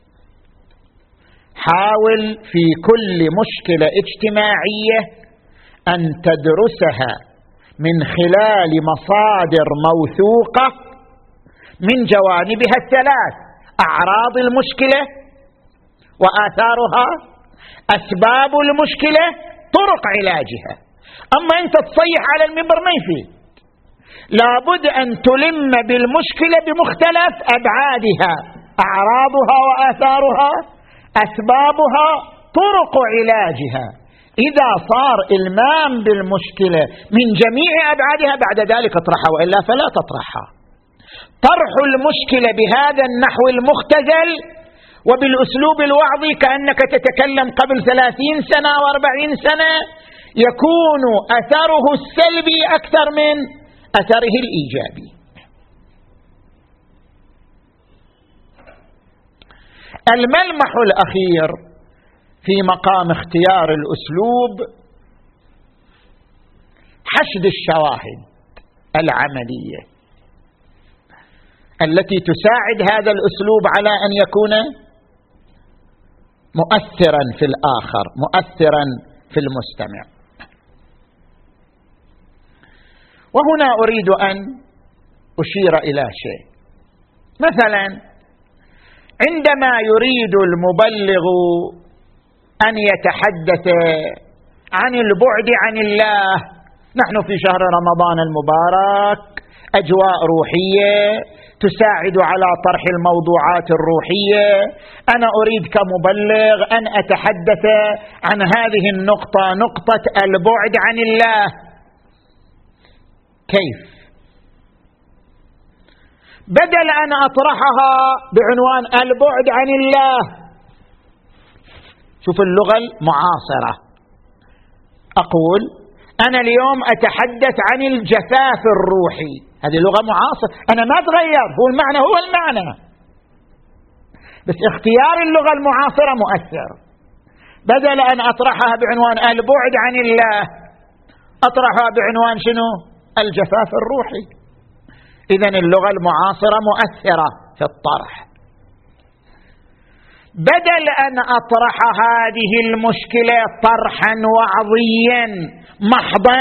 S1: حاول في كل مشكلة اجتماعية أن تدرسها من خلال مصادر موثوقة من جوانبها الثلاث: أعراض المشكلة وآثارها، أسباب المشكلة، طرق علاجها. أما أنت تصيح على المنبر ما يفيد، لابد أن تلم بالمشكلة بمختلف أبعادها أعراضها وآثارها، أسبابها، طرق علاجها. إذا صار إلمام بالمشكلة من جميع أبعادها بعد ذلك اطرحها، وإلا فلا تطرحها. طرح المشكلة بهذا النحو المختزل وبالأسلوب الوعظي كأنك تتكلم قبل 30 سنة و40 سنة يكون أثره السلبي أكثر من أثره الإيجابي. الملمح الأخير في مقام اختيار الأسلوب حشد الشواهد العملية التي تساعد هذا الأسلوب على أن يكون مؤثرا في الآخر، مؤثرا في المستمع. وهنا أريد أن أشير إلى شيء. مثلا عندما يريد المبلغ أن يتحدث عن البعد عن الله، نحن في شهر رمضان المبارك، أجواء روحية تساعد على طرح الموضوعات الروحية. أنا أريد كمبلغ أن أتحدث عن هذه النقطة، نقطة البعد عن الله. كيف؟ بدل أن أطرحها بعنوان البعد عن الله، شوف اللغة المعاصرة، أقول أنا اليوم أتحدث عن الجفاف الروحي. هذه لغة معاصرة، أنا ما أتغير، هو المعنى هو المعنى، بس اختيار اللغة المعاصرة مؤثر. بدل أن أطرحها بعنوان البعد عن الله أطرحها بعنوان شنو؟ الجفاف الروحي. إذن اللغة المعاصرة مؤثرة في الطرح. بدل أن أطرح هذه المشكلة طرحا وعظيا محضا،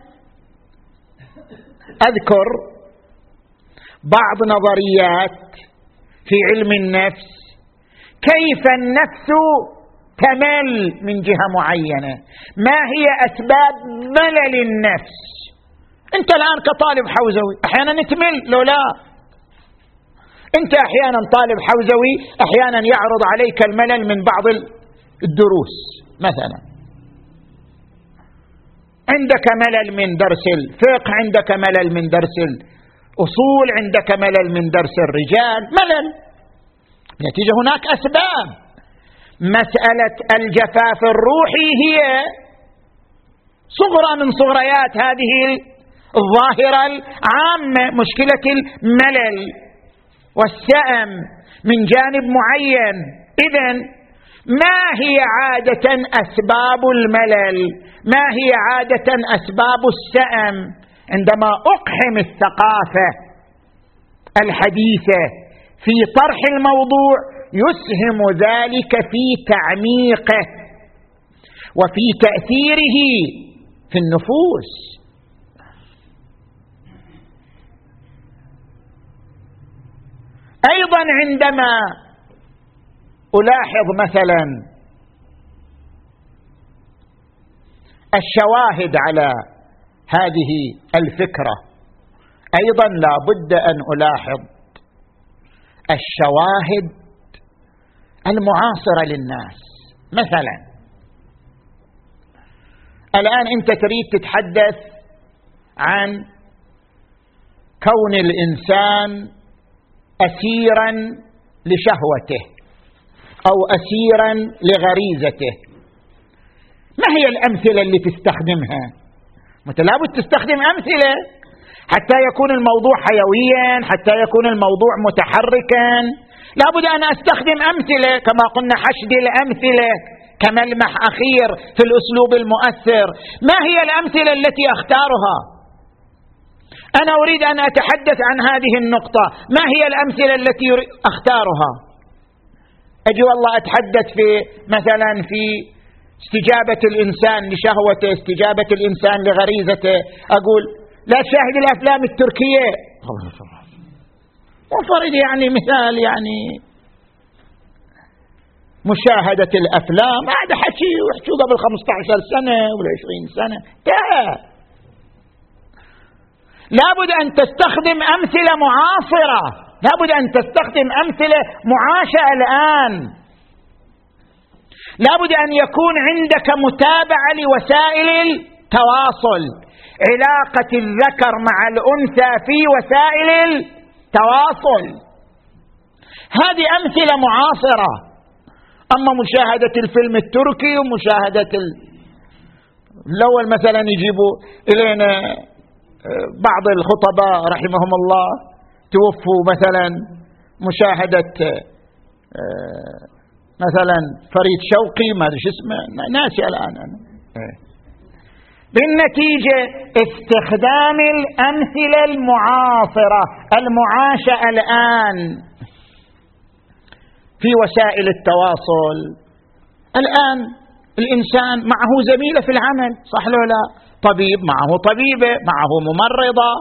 S1: أذكر بعض نظريات في علم النفس، كيف النفس تمل من جهة معينة، ما هي أسباب ملل النفس. أنت الآن كطالب حوزوي أحيانا تمل، لو لا أنت أحيانا طالب حوزوي أحيانا يعرض عليك الملل من بعض الدروس، مثلا عندك ملل من درس الفقه، عندك ملل من درس الأصول، عندك ملل من درس الرجال، ملل نتيجة هناك أسباب. مسألة الجفاف الروحي هي صغرى من صغريات هذه الظاهرة العامة، مشكلة الملل والسأم من جانب معين. إذن ما هي عادة أسباب الملل؟ ما هي عادة أسباب السأم؟ عندما أقحم الثقافة الحديثة في طرح الموضوع يسهم ذلك في تعميقه وفي تأثيره في النفوس. أيضا عندما ألاحظ مثلا الشواهد على هذه الفكرة، أيضا لا بد أن ألاحظ الشواهد المعاصرة للناس. مثلا الآن أنت تريد تتحدث عن كون الإنسان أسيرا لشهوته أو أسيرا لغريزته، ما هي الأمثلة اللي تستخدمها؟ مثل لابد تستخدم أمثلة حتى يكون الموضوع حيويا، حتى يكون الموضوع متحركا. لابد أن أستخدم أمثلة، كما قلنا حشد الأمثلة كملمح أخير في الأسلوب المؤثر. ما هي الأمثلة التي أختارها؟ أنا أريد أن أتحدث عن هذه النقطة، ما هي الأمثلة التي أختارها؟ أجي والله أتحدث في مثلا في استجابة الإنسان لشهوته، استجابة الإنسان لغريزته، أقول لا تشاهد الأفلام التركية، وفرض يعني مثال يعني مشاهدة الأفلام، هذا حكي وحكوا قبل 15 سنة ولا 20 سنة. لابد أن تستخدم أمثلة معاصرة لابد أن تستخدم أمثلة معاشة الآن. لابد أن يكون عندك متابعة لوسائل التواصل، علاقة الذكر مع الأنثى في وسائل التواصل، هذه أمثلة معاصرة. أما مشاهدة الفيلم التركي ومشاهدة الأول مثلا يجيبوا إلينا بعض الخطباء رحمهم الله توفوا مثلا مشاهدة مثلا فريد شوقي ما أدري شو اسمه ناسي الآن أنا. بالنتيجة استخدام الأمثلة المعاصرة المعاشة الآن في وسائل التواصل. الآن الإنسان معه زميلة في العمل، صح لو لا؟ طبيب معه طبيبة، معه ممرضة.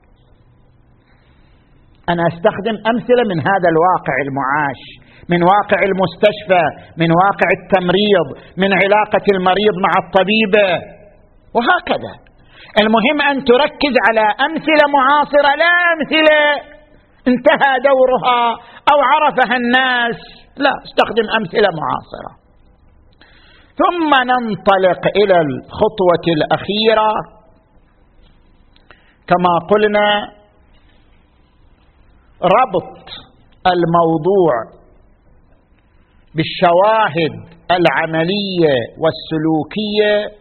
S1: أنا أستخدم أمثلة من هذا الواقع المعاش، من واقع المستشفى، من واقع التمريض، من علاقة المريض مع الطبيبة، وهكذا. المهم أن تركز على أمثلة معاصرة، لا أمثلة انتهى دورها أو عرفها الناس، لا، استخدم أمثلة معاصرة. ثم ننطلق إلى الخطوة الأخيرة كما قلنا، ربط الموضوع بالشواهد العملية والسلوكية.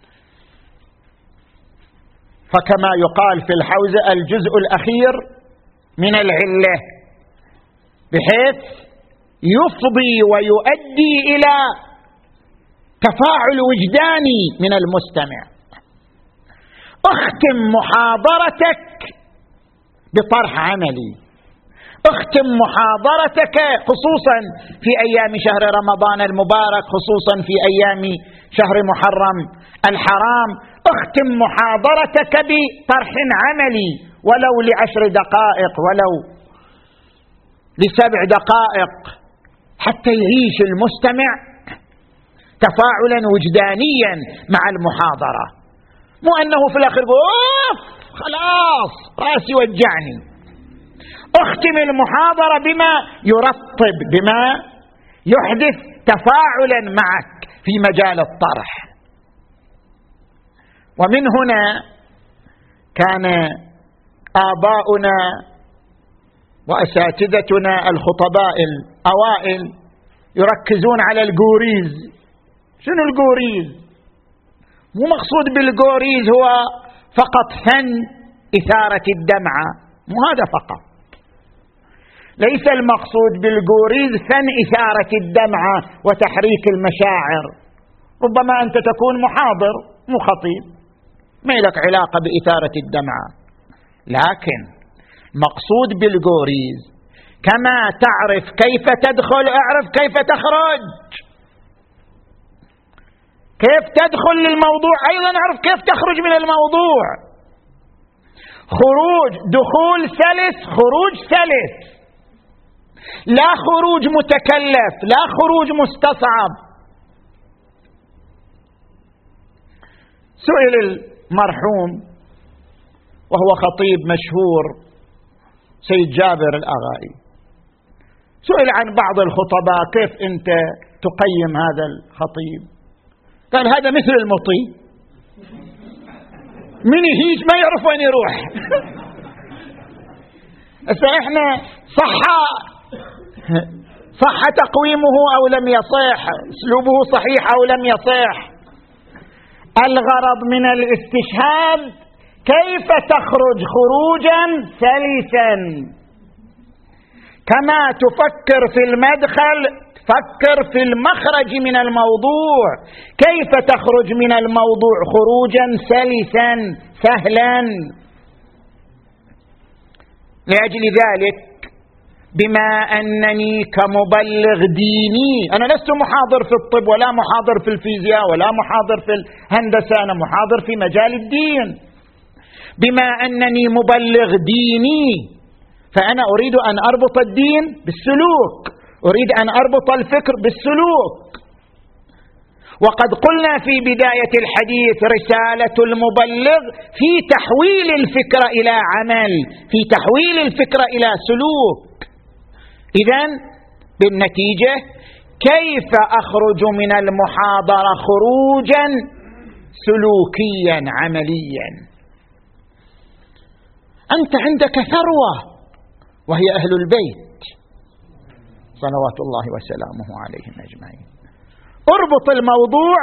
S1: فكما يقال في الحوزة الجزء الأخير من العلة، بحيث يفضي ويؤدي إلى تفاعل وجداني من المستمع. اختم محاضرتك بطرح عملي، اختم محاضرتك خصوصا في أيام شهر رمضان المبارك، خصوصا في أيام شهر محرم الحرام، اختم محاضرتك بطرح عملي ولو ل10 دقائق ولو ل7 دقائق، حتى يعيش المستمع تفاعلا وجدانيا مع المحاضرة، مو أنه في الآخر يقول خلاص رأسي وجعني. اختم المحاضرة بما يرطب، بما يحدث تفاعلا معك في مجال الطرح. ومن هنا كان آباؤنا وأساتذتنا الخطباء الأوائل يركزون على الجوريز. شنو الجوريز؟ مو مقصود بالجوريز هو فقط فن إثارة الدمعة، مو هذا فقط. ليس المقصود بالجوريز فن إثارة الدمعة وتحريك المشاعر. ربما أنت تكون محاضر مو خطيب، ما لك علاقة بإثارة الدمعة، لكن مقصود بالجوريز كما تعرف كيف تدخل اعرف كيف تخرج. كيف تدخل للموضوع أيضا اعرف كيف تخرج من الموضوع. خروج، دخول سلس، خروج سلس، لا خروج متكلف، لا خروج مستصعب. سئل المرحوم وهو خطيب مشهور سيد جابر الأغائي، سئل عن بعض الخطباء كيف أنت تقيم هذا الخطيب؟ قال هذا مثل المطي، من يهيج ما يعرف وين يروح. احنا صح تقويمه أو لم يصح، اسلوبه صحيح أو لم يصح. الغرض من الاستشهاد كيف تخرج خروجا سلسا. كما تفكر في المدخل فكر في المخرج من الموضوع، كيف تخرج من الموضوع خروجا سلسا سهلا. لأجل ذلك بما أنني كمبلغ ديني، أنا لست محاضر في الطب ولا محاضر في الفيزياء ولا محاضر في الهندسة، أنا محاضر في مجال الدين. بما أنني مبلغ ديني فأنا أريد أن أربط الدين بالسلوك، أريد أن أربط الفكر بالسلوك. وقد قلنا في بداية الحديث رسالة المبلغ في تحويل الفكرة إلى عمل، في تحويل الفكرة إلى سلوك. إذن بالنتيجة كيف أخرج من المحاضرة خروجا سلوكيا عمليا؟ أنت عندك ثروة وهي أهل البيت صلوات الله وسلامه عليهم أجمعين. اربط الموضوع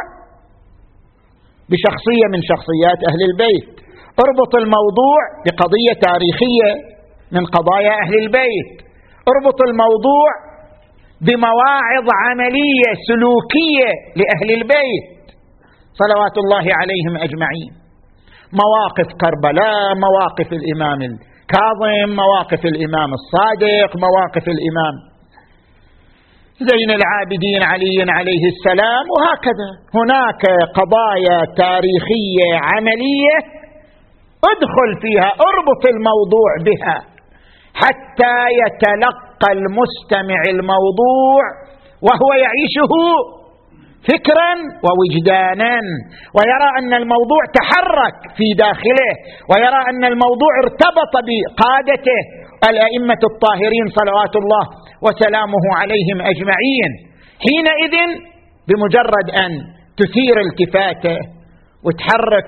S1: بشخصية من شخصيات أهل البيت، اربط الموضوع بقضية تاريخية من قضايا أهل البيت، اربط الموضوع بمواعظ عملية سلوكية لأهل البيت صلوات الله عليهم أجمعين. مواقف كربلاء، مواقف الإمام الكاظم، مواقف الإمام الصادق، مواقف الإمام زين العابدين علي عليه السلام، وهكذا. هناك قضايا تاريخية عملية ادخل فيها، اربط الموضوع بها حتى يتلقى المستمع الموضوع وهو يعيشه فكرا ووجدانا، ويرى أن الموضوع تحرك في داخله، ويرى أن الموضوع ارتبط بقادته الأئمة الطاهرين صلوات الله وسلامه عليهم أجمعين. حينئذ بمجرد أن تثير التفاته وتحرك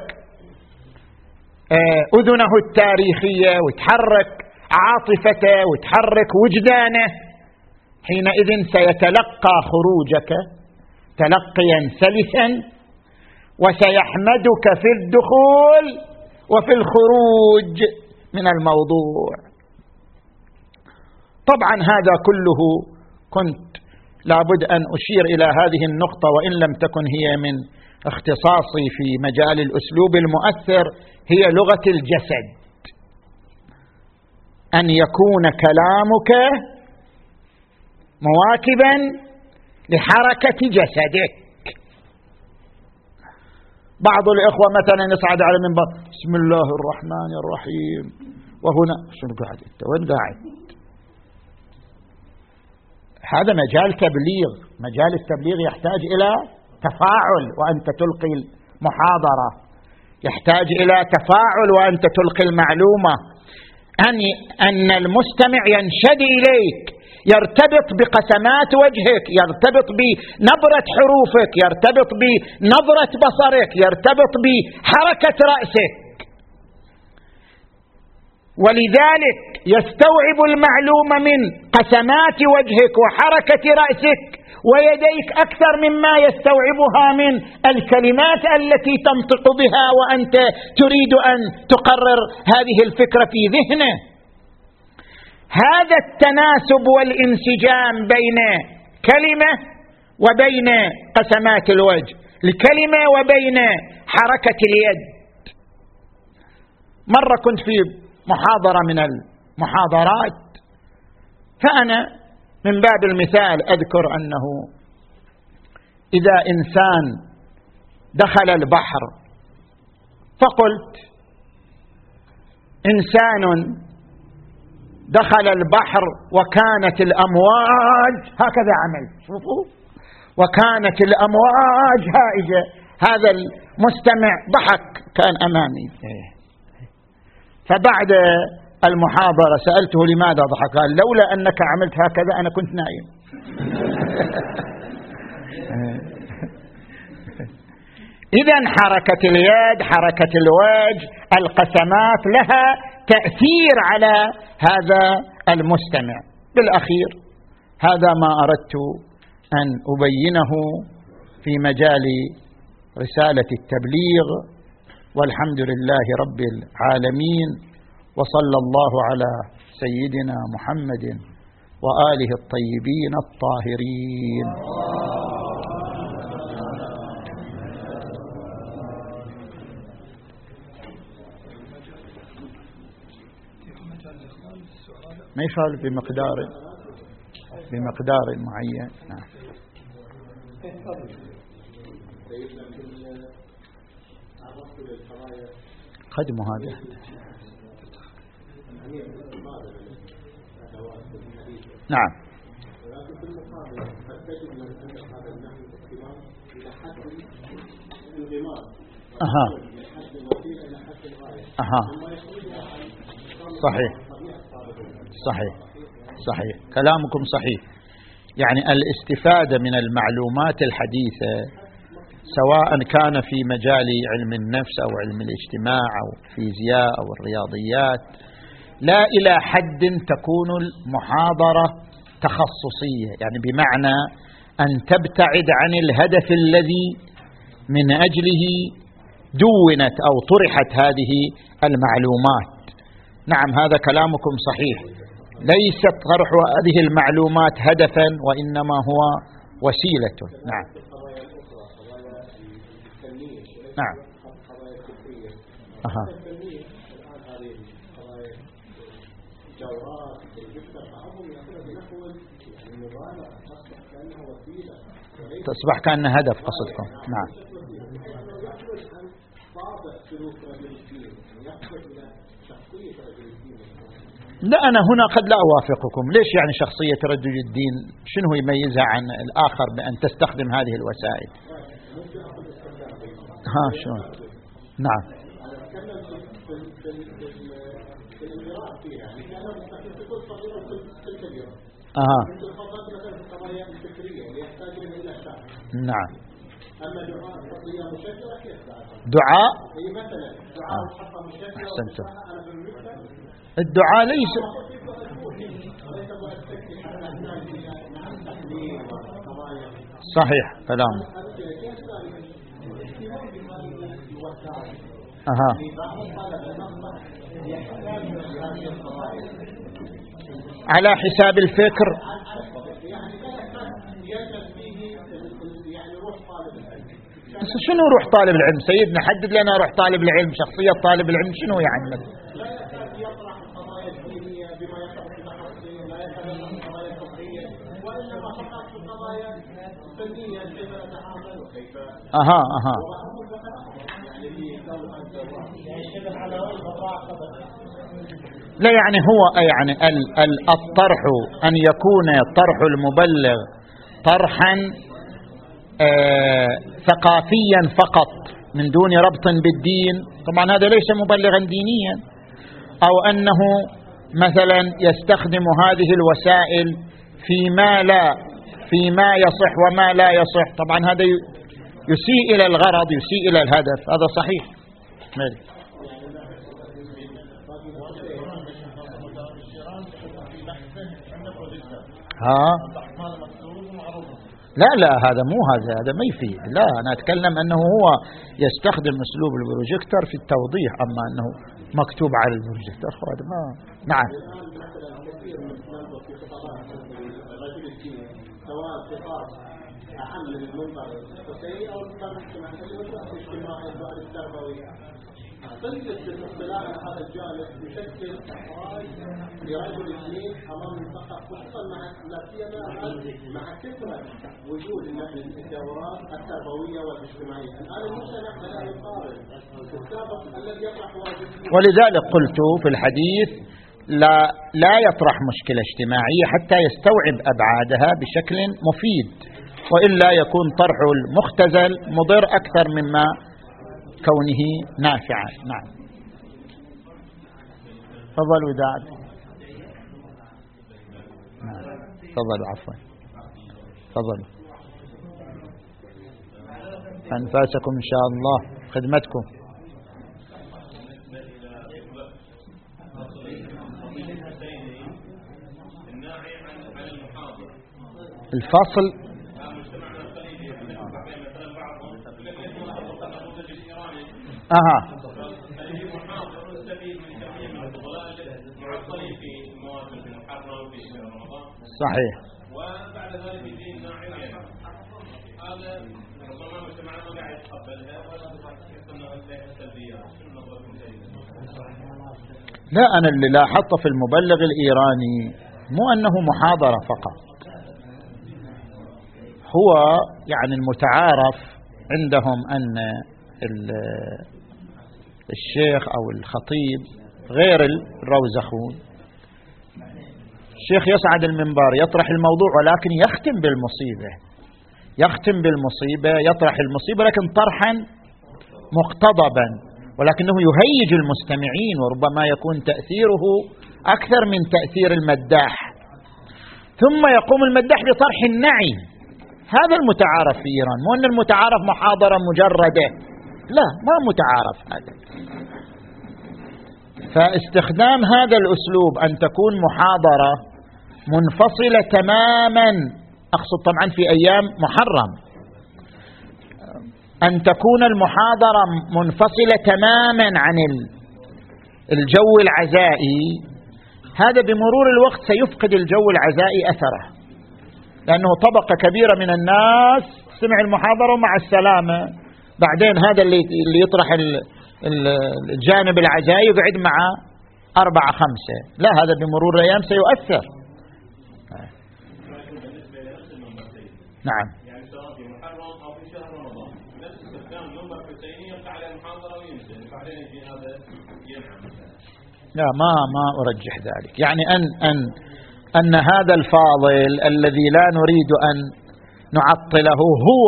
S1: أذنه التاريخية وتحرك عاطفته وتحرك وجدانه، حينئذ سيتلقى خروجك تلقيا سلسا، وسيحمدك في الدخول وفي الخروج من الموضوع. طبعا هذا كله كنت لابد أن أشير إلى هذه النقطة، وإن لم تكن هي من اختصاصي في مجال الأسلوب المؤثر، هي لغة الجسد، أن يكون كلامك مواكبا لحركة جسدك. بعض الإخوة مثلا يصعد على المنبر بسم الله الرحمن الرحيم، وهنا شنو قاعد انت وين قاعد؟ هذا مجال تبليغ، مجال التبليغ يحتاج إلى تفاعل وأنت تلقي المحاضرة، يحتاج إلى تفاعل وأنت تلقي المعلومة، أن المستمع ينشد إليك، يرتبط بقسمات وجهك، يرتبط بنبرة حروفك، يرتبط بنظرة بصرك، يرتبط بحركة رأسك، ولذلك يستوعب المعلومة من قسمات وجهك وحركة رأسك ويديك أكثر مما يستوعبها من الكلمات التي تنطق بها وأنت تريد أن تقرر هذه الفكرة في ذهنه. هذا التناسب والانسجام بين كلمة وبين قسمات الوجه، الكلمة وبين حركة اليد. مرة كنت في محاضرة من المحاضرات، فأنا من باب المثال أذكر أنه إذا إنسان دخل البحر، فقلت إنسان دخل البحر وكانت الأمواج، هكذا عمل، شوفوا، وكانت الأمواج هائجة. هذا المستمع ضحك، كان أمامي. فبعد المحاضرة سألته لماذا ضحك؟ قال لولا أنك عملت هكذا أنا كنت نايم. إذن حركة اليد، حركة الوجه، القسمات لها تأثير على هذا المستمع. بالأخير هذا ما أردت أن أبينه في مجال رسالة التبليغ، والحمد لله رب العالمين، وصلى الله على سيدنا محمد وآله الطيبين الطاهرين. ما يخالف بمقدار معين. نعم. قدموا هذا. نعم. صحيح صحيح صحيح، كلامكم صحيح. يعني الاستفادة من المعلومات الحديثة سواء كان في مجال علم النفس أو علم الاجتماع أو الفيزياء أو الرياضيات لا إلى حد تكون المحاضرة تخصصية، يعني بمعنى أن تبتعد عن الهدف الذي من أجله دونت أو طرحت هذه المعلومات. نعم، هذا كلامكم صحيح، ليست طرح هذه المعلومات هدفا وإنما هو وسيلة. نعم نعم. تصبح كأنه هدف قصدكم. نعم. لا، أنا هنا قد لا أوافقكم. ليش يعني شخصية رجل الدين شنو يميزها عن الآخر بأن تستخدم هذه الوسائل؟ شلون؟ نعم. نعم. دعاء. أحسنتم. الدعاء ليس صحيح كلامه. على حساب الفكر. شنو روح طالب العلم سيدنا؟ حدد لنا روح طالب العلم، شخصية طالب العلم شنو يعني؟ لا، يعني هو يعني الطرح أن يكون طرح المبلغ طرحا ثقافيا فقط من دون ربط بالدين، طبعا هذا ليس مبلغا دينيا. أو أنه مثلا يستخدم هذه الوسائل فيما يصح وما لا يصح، طبعا هذا يسيء إلى الغرض، يسيء إلى الهدف. هذا صحيح. لا هذا مو هذا ما يفيد. لا، أنا أتكلم أنه هو يستخدم أسلوب البروجيكتور في التوضيح، أما أنه مكتوب على البروجيكتور هذا ما. نعم.
S2: قلت بالاطلاع على هذا الجانب يشكل احراج لرجل الدين امام المثقف، خصوصا لا سيما مع كثره وجود الدورات التربويه والاجتماعيه. الان المجتمع بدا يقارن السابق الذي يطرح واجب،
S1: ولذلك قلت في الحديث لا يطرح مشكله اجتماعيه حتى يستوعب ابعادها بشكل مفيد، والا يكون طرح المختزل مضر اكثر مما كونه نافعا. نعم. تفضل وداد. تفضل. عفوا. تفضل. أنفاسكم إن شاء الله، خدمتكم. الفصل. صحيح.
S2: وبعد ذلك يجي ناعيا هذا ربما مجتمعنا ما قاعد يتقبلها ولا تحس السلبيات. شنو نظرتكم سيدنا؟
S1: لا، أنا اللي لاحظته في المبلغ الإيراني مو أنه محاضرة فقط، هو يعني المتعارف عندهم أن الشيخ أو الخطيب غير الروزخون. الشيخ يصعد المنبر يطرح الموضوع ولكن يختم بالمصيبة، يختم بالمصيبة، يطرح المصيبة لكن طرحا مقتضبا، ولكنه يهيج المستمعين، وربما يكون تأثيره أكثر من تأثير المداح. ثم يقوم المداح بطرح النعي. هذا المتعارف في إيران، مو أن المتعارف محاضرة مجردة، لا، ما متعارف هذا. فاستخدام هذا الأسلوب أن تكون محاضرة منفصلة تماما، أقصد طبعا في أيام محرم، أن تكون المحاضرة منفصلة تماما عن الجو العزائي، هذا بمرور الوقت سيفقد الجو العزائي أثره، لأنه طبقة كبيرة من الناس سمع المحاضرة ومع السلامة، بعدين هذا اللي يطرح الجانب العزائي يقعد مع 4-5، لا، هذا بمرور الأيام سيؤثر. نعم.
S3: يعني سواء في محرم أو في شهر رمضان نفس استخدام منبر حسيني يقع على المحاضرة وينزل، بعدين يجي هذا ينعم.
S1: لا، ما أرجح ذلك. يعني أن هذا الفاضل الذي لا نريد أن نعطله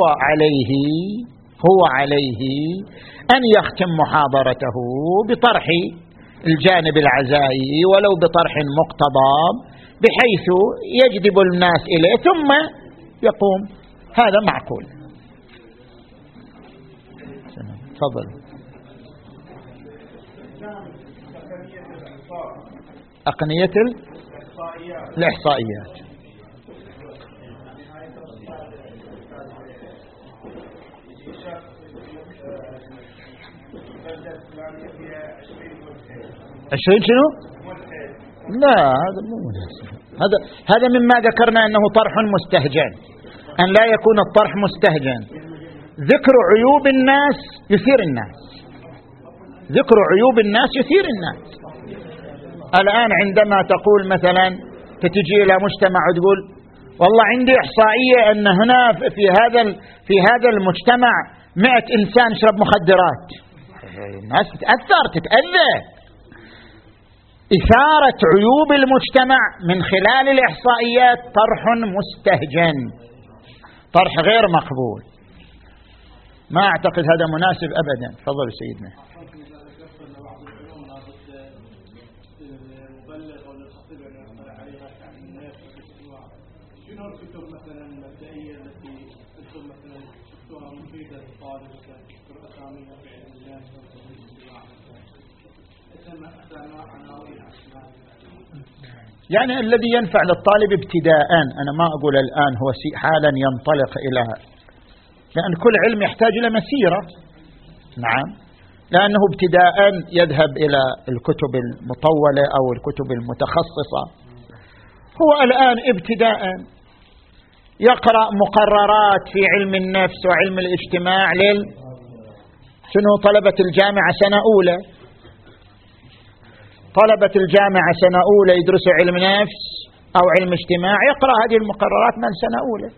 S1: هو عليه أن يختم محاضرته بطرح الجانب العزائي ولو بطرح مقتضب، بحيث يجذب الناس إليه ثم يقوم. هذا معقول. تفضل. أقنية الإحصائيات. عشرين شنو؟ لا، هذا مو مناسب. هذا مما ذكرنا أنه طرح مستهجن، أن لا يكون الطرح مستهجن. ذكر عيوب الناس يثير الناس، ذكر عيوب الناس يثير الناس. الآن عندما تقول مثلا تتجي إلى مجتمع وتقول والله عندي إحصائية أن هنا في هذا المجتمع 100 إنسان يشرب مخدرات، الناس تتأذى. إثارة عيوب المجتمع من خلال الإحصائيات طرح مستهجن، طرح غير مقبول. ما أعتقد هذا مناسب أبدا. تفضل سيدنا.
S2: شنو الكتب مثلا المبدئية التي تكتب مثلا دكتورة مفيدة للطالب كدكتور أسامية في علم الله
S1: يعني الذي ينفع للطالب ابتداء، أنا ما أقول الآن هو حالا ينطلق إلى، لأن كل علم يحتاج إلى مسيرة. نعم، لأنه ابتداء يذهب إلى الكتب المطولة أو الكتب المتخصصة. هو الآن ابتداء يقرأ مقررات في علم النفس وعلم الاجتماع شنو طلبة الجامعة سنة أولى، طلبة الجامعة سنة أولى يدرسوا علم نفس أو علم اجتماع، يقرأ هذه المقررات من سنة أولى.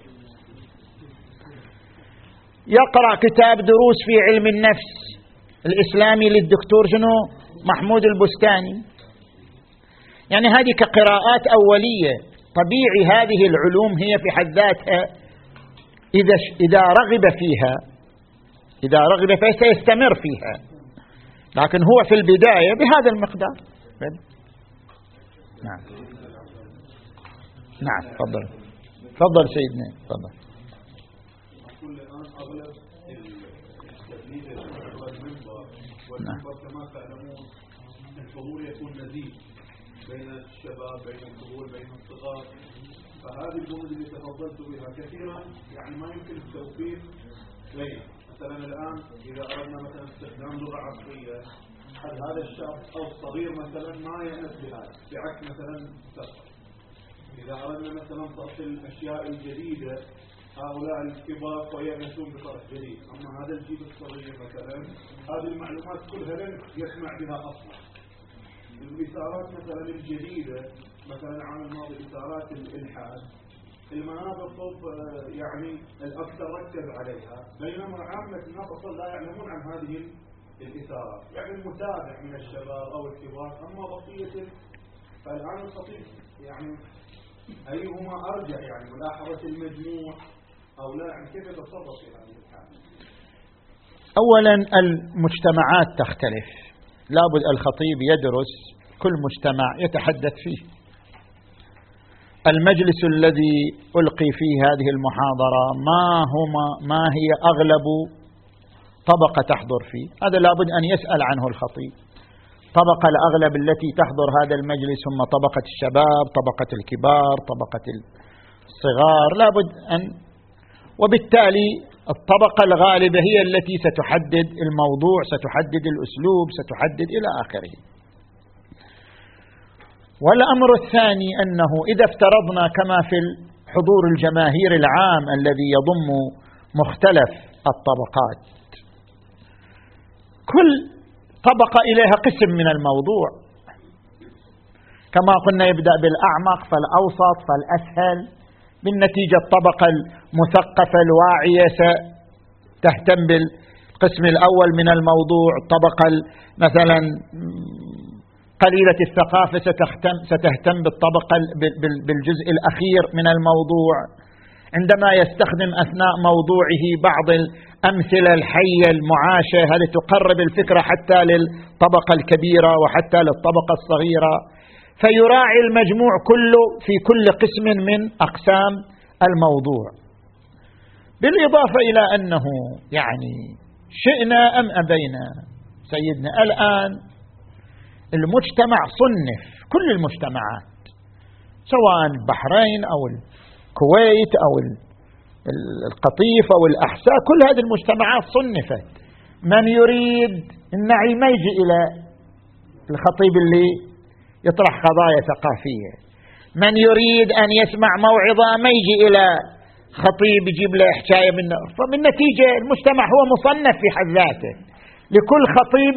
S1: يقرأ كتاب دروس في علم النفس الإسلامي للدكتور شنو محمود البستاني. يعني هذه كقراءات أولية. طبيعي هذه العلوم هي في حد ذاتها إذا رغب فيها سيستمر فيها، لكن هو في البداية بهذا المقدار. نعم تفضل سيدنا، تفضل.
S4: والمنبر كما تعلمون الحضور يكون نزيد بين الشباب، بين الكبار، بين الصغار، فهذه الجمل اللي تفضلت بها كثيرا يعني ما يمكن التوفيق بينها. مثلا الآن إذا أردنا مثلا استخدام لغة عصرية، هذا الشاب أو الصغير مثلا ما يأنس بهذا، بعكس مثلا الصغر. إذا أردنا مثلا طرح الأشياء الجديدة، هؤلاء الكبار ويأنسون بطرح جديد، أما هذا الجيل الصغير مثلا هذه المعلومات كلها لن يسمع بها أصلا. الإثارات مثلا الجديدة، مثلا العام الماضي إثارات الإلحاد، المنابر الطب يعني الأكثر ركز عليها، بينما عامة الناس أصلا لا يعلمون عن هذه الإثارات، يعني المتابع من الشباب أو الكبار. أما بقية فالآن الخطيب يعني أيهما أرجح، يعني ملاحظة المجموع هؤلاء كيف يتصرف في هذه الحالة؟
S1: أولا المجتمعات تختلف، لابد الخطيب يدرس كل مجتمع يتحدث فيه. المجلس الذي ألقي فيه هذه المحاضرة ما هي أغلب طبقة تحضر فيه، هذا لابد أن يسأل عنه الخطيب. طبقة الأغلب التي تحضر هذا المجلس هم طبقة الشباب، طبقة الكبار، طبقة الصغار، لابد أن، وبالتالي الطبقة الغالبة هي التي ستحدد الموضوع، ستحدد الأسلوب، ستحدد إلى آخره. والأمر الثاني أنه إذا افترضنا كما في الحضور الجماهير العام الذي يضم مختلف الطبقات، كل طبقة إليها قسم من الموضوع، كما قلنا يبدأ بالأعمق فالأوسط فالأسهل، بالنتيجة الطبقة المثقفة الواعية ستهتم بالقسم الأول من الموضوع، الطبقة مثلا قليلة الثقافة ستهتم بالطبقة بالجزء الأخير من الموضوع. عندما يستخدم أثناء موضوعه بعض الأمثلة الحية المعاشة، هذه تقرب الفكرة حتى للطبقة الكبيرة وحتى للطبقة الصغيرة، فيراعي المجموع كله في كل قسم من أقسام الموضوع. بالإضافة إلى أنه يعني شئنا أم أبينا سيدنا الآن المجتمع صنف، كل المجتمعات سواء البحرين أو الكويت أو القطيف أو الأحساء، كل هذه المجتمعات صنفت. من يريد النعي ما يجي إلى الخطيب اللي يطرح قضايا ثقافية، من يريد أن يسمع موعظة ما يجي إلى خطيب يجيب له حكاية منه. فبالنتيجة المجتمع هو مصنف في حد ذاته، لكل خطيب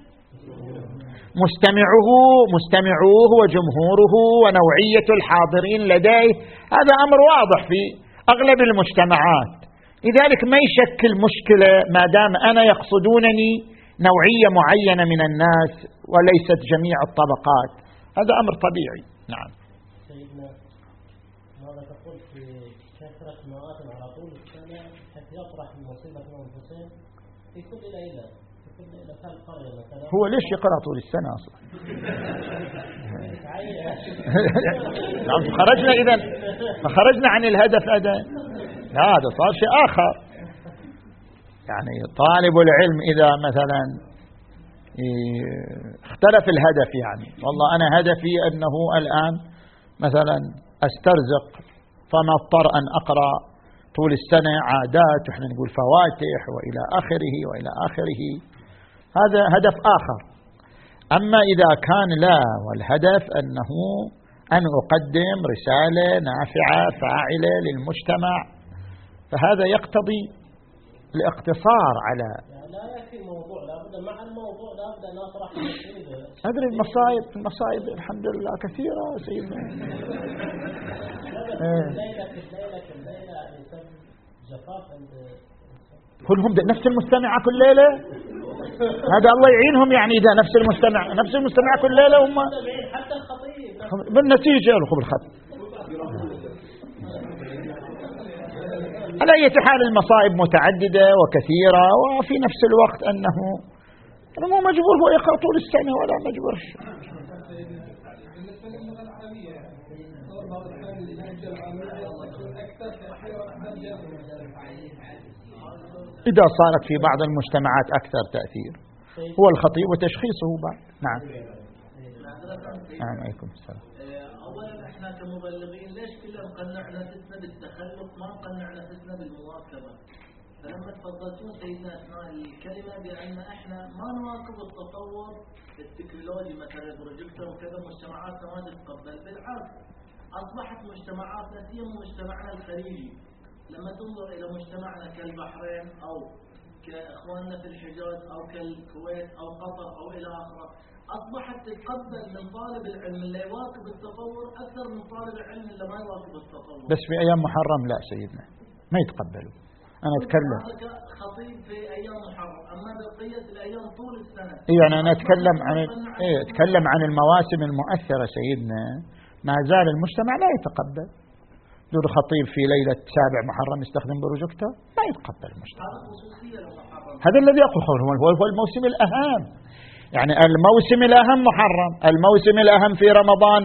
S1: مستمعوه وجمهوره ونوعية الحاضرين لديه، هذا أمر واضح في أغلب المجتمعات. لذلك ما يشكل مشكلة ما دام أنا يقصدونني نوعية معينة من الناس وليست جميع الطبقات، هذا أمر طبيعي. نعم
S5: سيدنا، ماذا تقول في كثرة مآتم على طول السنة حتى يطرح المصيبة من أنفسهم في كل ليلة
S1: هو ليش يقرأ طول السنة أصلا؟ خرجنا إذن فخرجنا عن الهدف هذا، لا هذا صار شيء آخر. يعني طالب العلم إذا مثلا اختلف الهدف، يعني والله أنا هدفي أنه الآن مثلا أسترزق، فما اضطر أن أقرأ طول السنة عادات وإحنا نقول فواتح وإلى آخره وإلى آخره، هذا هدف آخر. أما إذا كان لا، والهدف أنه أن أقدم رسالة نافعة فاعلة للمجتمع، فهذا يقتضي الاقتصار على
S5: لا يكفي الموضوع، لابد مع الموضوع لابد أن نطرح
S1: أدري المصائب الحمد لله كثيرة سيدنا.
S5: الليلة جفاف عند
S1: كلهم نفس المستمعة كل ليلة، هذا الله يعينهم. يعني إذا نفس المستمع كل ليلة هم
S5: حتى الخطيب
S1: بالنتيجة يلقوا بالخط. على أي حال المصائب متعددة وكثيرة، وفي نفس الوقت أنه مو مجبور هو يقرأ طول السنة ولا مجبور. إذا صارت في بعض المجتمعات أكثر تأثير هو الخطيب وتشخيصه بعد. نعم. عليكم السلام.
S6: أولا احنا كمبلغين ليش كلهم قنعنا ستنا بالتخلف، ما قنعنا ستنا بالمواكبة؟ فلما تفضلتون سيدنا أثناء الكلمة بأن احنا ما نواكب التطور التكنولوجي مثلا البروجيكتور وكذا، مجتمعاتنا ما تتقبل، بالعكس أصبحت مجتمعاتنا سيما مجتمعنا الخليجي، لما تنظر إلى مجتمعنا كالبحرين أو كإخواننا في الحجاز أو كالكويت أو قطر أو إلى آخره، أصبحت تتقبل من طالب العلم اللي يواكب التطور أكثر من طالب العلم اللي ما يواكب التطور.
S1: بس في أيام محرم لا سيدنا ما يتقبلوا. أنا أتكلم
S6: خطيب في أيام محرم، أما بقية الأيام طول السنة.
S1: يعني أنا أتكلم عن المواسم المؤثرة سيدنا، ما زال المجتمع لا يتقبل. دون خطيب في ليلة 7 محرم يستخدم بروجيكتور ما يتقبل المجتمع. هذا الذي أقول هو الموسم الأهم، يعني الموسم الأهم محرم، الموسم الأهم في رمضان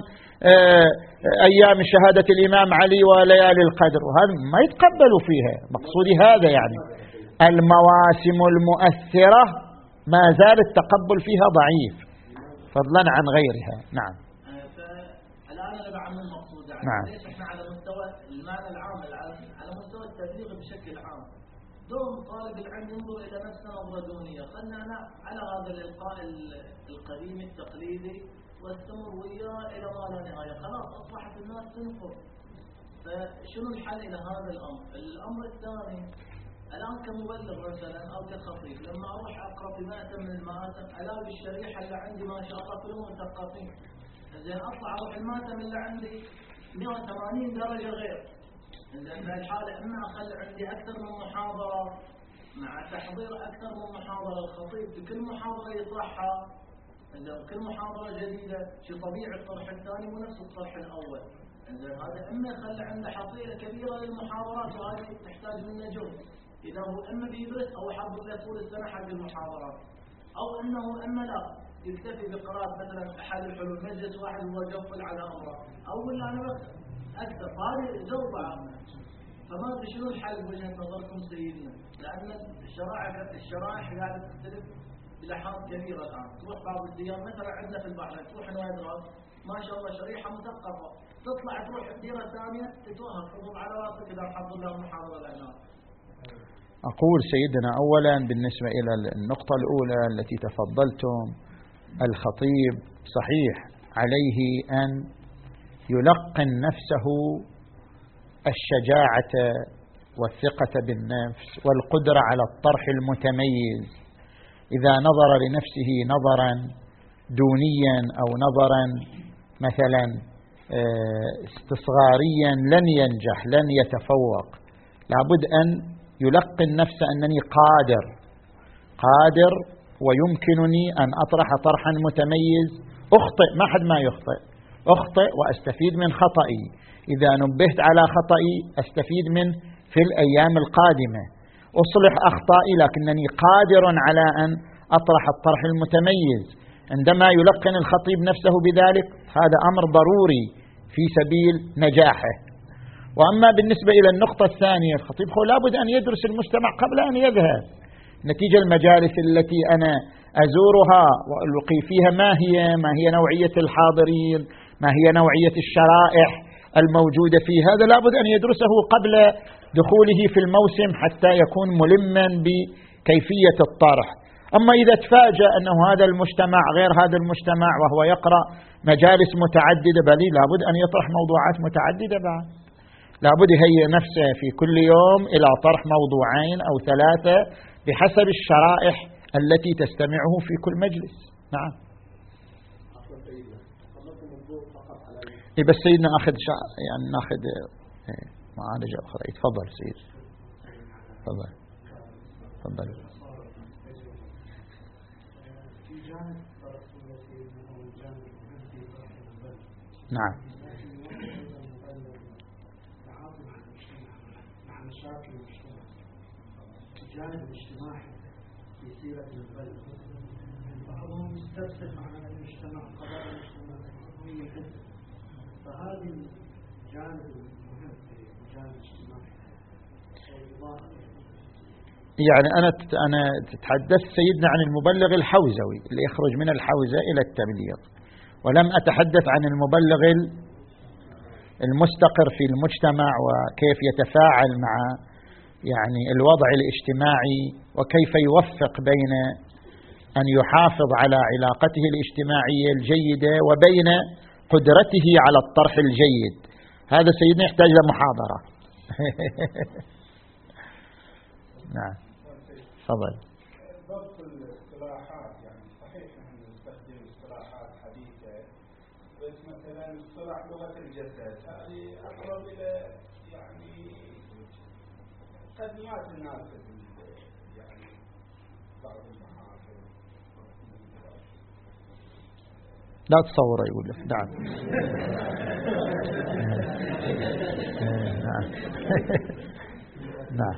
S1: أيام شهادة الإمام علي وليالي القدر، وهذا ما يتقبلوا فيها. مقصودي هذا، يعني المواسم المؤثرة ما زال التقبل فيها ضعيف فضلا عن غيرها. نعم.
S6: فالآن أنا بعمل المقصود يعني
S1: نعم.
S6: ليش إحنا على مستوى المعنى العام على مستوى التبليغ بشكل عام دوم طالب العلم ينظر إلى نفسه نظرة دونية. خلنا أنا على هذا الإلقاء القديم التقليدي واستمر وياه إلى ما لا نهاية. خلاص أصبحت الناس تنفر. فشنو الحل إلى هذا الأمر؟ الأمر الثاني الآن كمبلغ مثلا أو كخطيب لما أروح أقرأ في مأتم من المآتم ألاقي الشريحة اللي عندي ما شاء الله كلهم مثقفين. زين أطلع أروح المأتم اللي عندي 180 درجة غير. زين في الحالة إما أخلي عندي أكثر من محاضرة مع تحضير أكثر من محاضرة، الخطيب بكل محاضرة يطرحها زين كل محاضرة جديدة شو طبيعة الطرح الثاني ونفس الطرح الأول. زين هذا إما يخلي عنده حصيلة كبيرة للمحاضرات وهذه تحتاج منه جهد. إذا هو إما بيدرس أو يحضر له طول السنة حق المحاضرات، أو إنه إما لا يكتفي بقراءة مثلا أحد الحلول مجلس واحد هو يقفل على أمره، أو ولا أنا بس أكثر هذه زوبعة. فما أدري شنو الحل بوجهة نظركم سيدنا، لأن الشرائح قاعدة تختلف بلحاظ كبيرة الآن. تروح بعض الديار مثلا عندنا في البحرين تروح نوادي راس ما شاء الله شريحة مثقفة، تطلع تروح ديرة ثانية تتوهق تضرب على راسك إذا حضر لها محاضرة العناد.
S1: أقول سيدنا أولا بالنسبة إلى النقطة الأولى التي تفضلتم، الخطيب صحيح عليه أن يلقن نفسه الشجاعة والثقة بالنفس والقدرة على الطرح المتميز. إذا نظر لنفسه نظرا دونيا أو نظرا مثلا استصغاريا لن ينجح لن يتفوق. لابد أن يلقن نفسه أنني قادر ويمكنني أن أطرح طرحا متميز. أخطئ ما حد ما يخطئ، أخطئ وأستفيد من خطئي. إذا نبهت على خطئي أستفيد منه في الأيام القادمة، أصلح أخطائي، لكنني قادر على أن أطرح الطرح المتميز. عندما يلقن الخطيب نفسه بذلك هذا أمر ضروري في سبيل نجاحه. وأما بالنسبة إلى النقطة الثانية، الخطيب هو لابد أن يدرس المجتمع قبل أن يذهب. نتيجة المجالس التي أنا أزورها وألقي فيها ما هي نوعية الحاضرين، ما هي نوعية الشرائح الموجودة فيه، هذا لابد أن يدرسه قبل دخوله في الموسم حتى يكون ملما بكيفية الطرح. أما إذا تفاجأ أنه هذا المجتمع غير هذا المجتمع وهو يقرأ مجالس متعددة، بل لابد أن يطرح موضوعات متعددة بعد. لابد يهيئ نفسه في كل يوم إلى طرح موضوعين أو 3 بحسب الشرائح التي تستمعه في كل مجلس. نعم. بس سيدنا أخذ يعني ناخذ معالجة أخرى. تفضل سيد. تفضل. نعم.
S7: الجانب الاجتماعي في سيرة البلد، بعضهم يستفسر عن المجتمع قضايا المجتمع قوية جدا، فهذا الجانب المهم في الجانب الاجتماعي.
S1: يعني أنا تحدثت سيدنا عن المبلغ الحوزوي اللي يخرج من الحوزة إلى التبليغ، ولم أتحدث عن المبلغ المستقر في المجتمع وكيف يتفاعل مع يعني الوضع الاجتماعي وكيف يوفق بين أن يحافظ على علاقته الاجتماعية الجيدة وبين قدرته على الطرح الجيد. هذا سيدنا يحتاج لمحاضرة. نعم. تفضل.
S4: ضبط الاصطلاحات، يعني صحيح نحن نستخدم اصطلاحات حديثة، بس مثلا اصطلاح لغة الجسد هذه أقرب إلى يعني قدمات الناس يعني بعض المحافل.
S1: لا تصور يقول لك. نعم. نعم.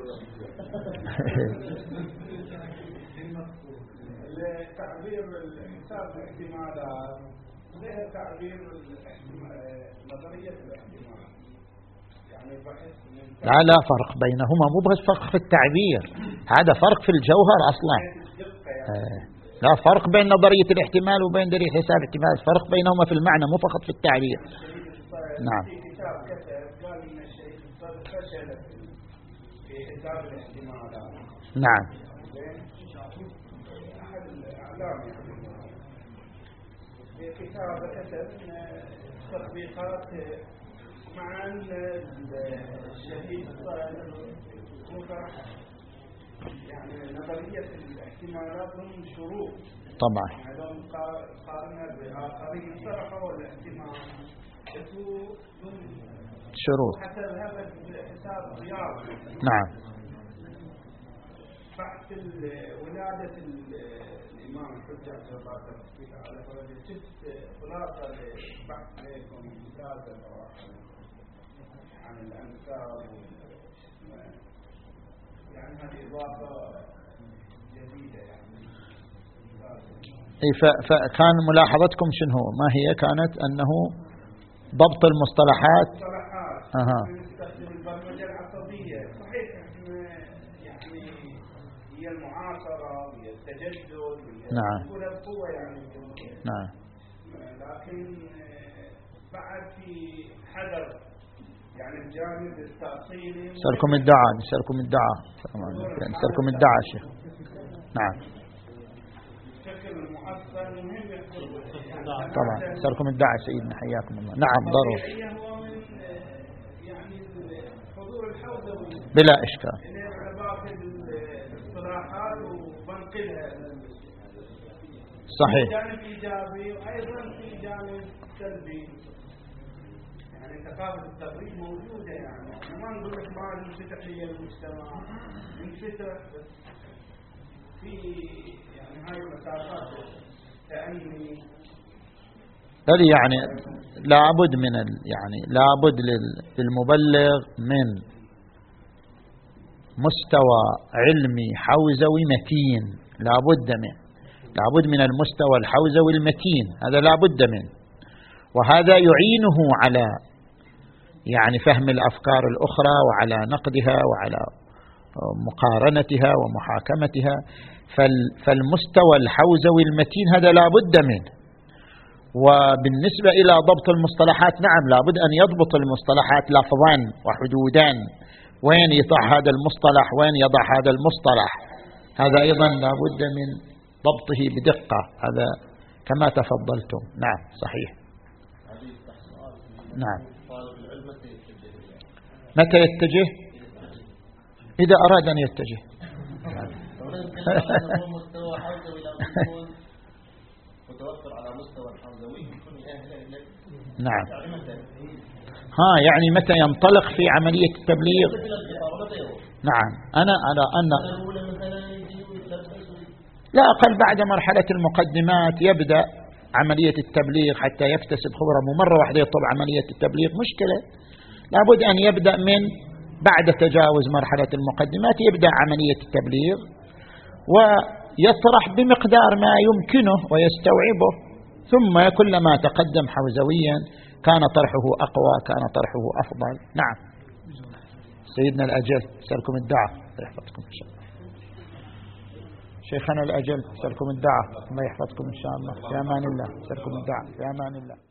S4: تعبير الحساب الاحتمالات غير تعبير نظرية الاحتمال، يعني بحث
S1: لا فرق بينهما، مو بس فرق في التعبير، هذا فرق في الجوهر أصلا. لا فرق بين نظرية الاحتمال وبين دليل حساب الاحتمال، فرق بينهما في المعنى مو فقط في التعبير. نعم.
S4: في كتاب كتب قال إن الشيخ الصدر فشل في حساب الاحتمالات.
S1: نعم.
S4: أحد الأعلام يعني في كتاب كتب تطبيقات مع الشهيد الصدر يعني نظرية الاحتمالات ضمن شروط.
S1: طبعا.
S4: هذول قارنة بآخرين صرفوا الاحتمال ضمن
S1: شروط.
S4: حتى هذا حساب رياضي.
S1: نعم.
S4: بحث ولادة الإمام الحجة على فرض شفت خلاصة لبحث عليكم ممتازة صراحة عن الأنساب يعني هذه إضافة جديدة يعني.
S1: فكان ملاحظتكم شنو ما هي؟ كانت أنه ضبط المصطلحات.
S4: نستخدم البرمجة العصبية صحيح، يعني هي المعاصرة هي التجدد
S1: نعم.
S4: القوة يعني.
S1: نعم.
S4: لكن بعد في حذر يعني الجانب التأصيلي.
S1: نسألكم الدعاء شيخ. نعم.
S4: الشكل المؤثر مهم
S1: طبعا نسألكم الدعاء سيدنا حياكم الله. نعم ضروري.
S4: هو من يعني حضور الحوزة
S1: بلا إشكال.
S4: على باقي الاصطلاحات وبنقلها.
S1: صحيح.
S4: جانب إيجابي وأيضا في جانب سلبي. يعني ثقافة التقريب موجودة يعني ما نقول لك ما ننفتح للمجتمع، ننفتح بس في يعني هاي المسافات تأني.
S1: يعني لابد من يعني لابد للمبلغ من مستوى علمي حوزوي متين، لابد من المستوى الحوزوي المتين، هذا لابد منه، وهذا يعينه على يعني فهم الأفكار الأخرى وعلى نقدها وعلى مقارنتها ومحاكمتها. فالمستوى الحوزوي المتين هذا لابد منه. وبالنسبة إلى ضبط المصطلحات نعم لابد أن يضبط المصطلحات لفظا وحدودا، وين يضع هذا المصطلح وين يضع هذا المصطلح، هذا أيضا لابد من ضبطه بدقة، هذا كما تفضلتم. نعم صحيح. نعم. متى يتجه؟ إذا أراد أن يتجه.
S3: متوفر على مستوى الحوزوي يكون أهلا.
S1: نعم. يعني متى ينطلق في عملية التبليغ؟ نعم. أنا على أن لا أقل بعد مرحلة المقدمات يبدأ عملية التبليغ حتى يكتسب خبرة. مرة واحدة يطلب عملية التبليغ مشكلة، لابد أن يبدأ من بعد تجاوز مرحلة المقدمات يبدأ عملية التبليغ ويطرح بمقدار ما يمكنه ويستوعبه، ثم كلما تقدم حوزويا كان طرحه أقوى، كان طرحه أفضل. نعم. سيدنا الأجل سألكم الدعاء يحفظكم إن شاء الله. شيخنا الأجل سألكم الدعاء الله يحفظكم إن شاء الله. في أمان الله. سألكم الدعاء في أمان الله.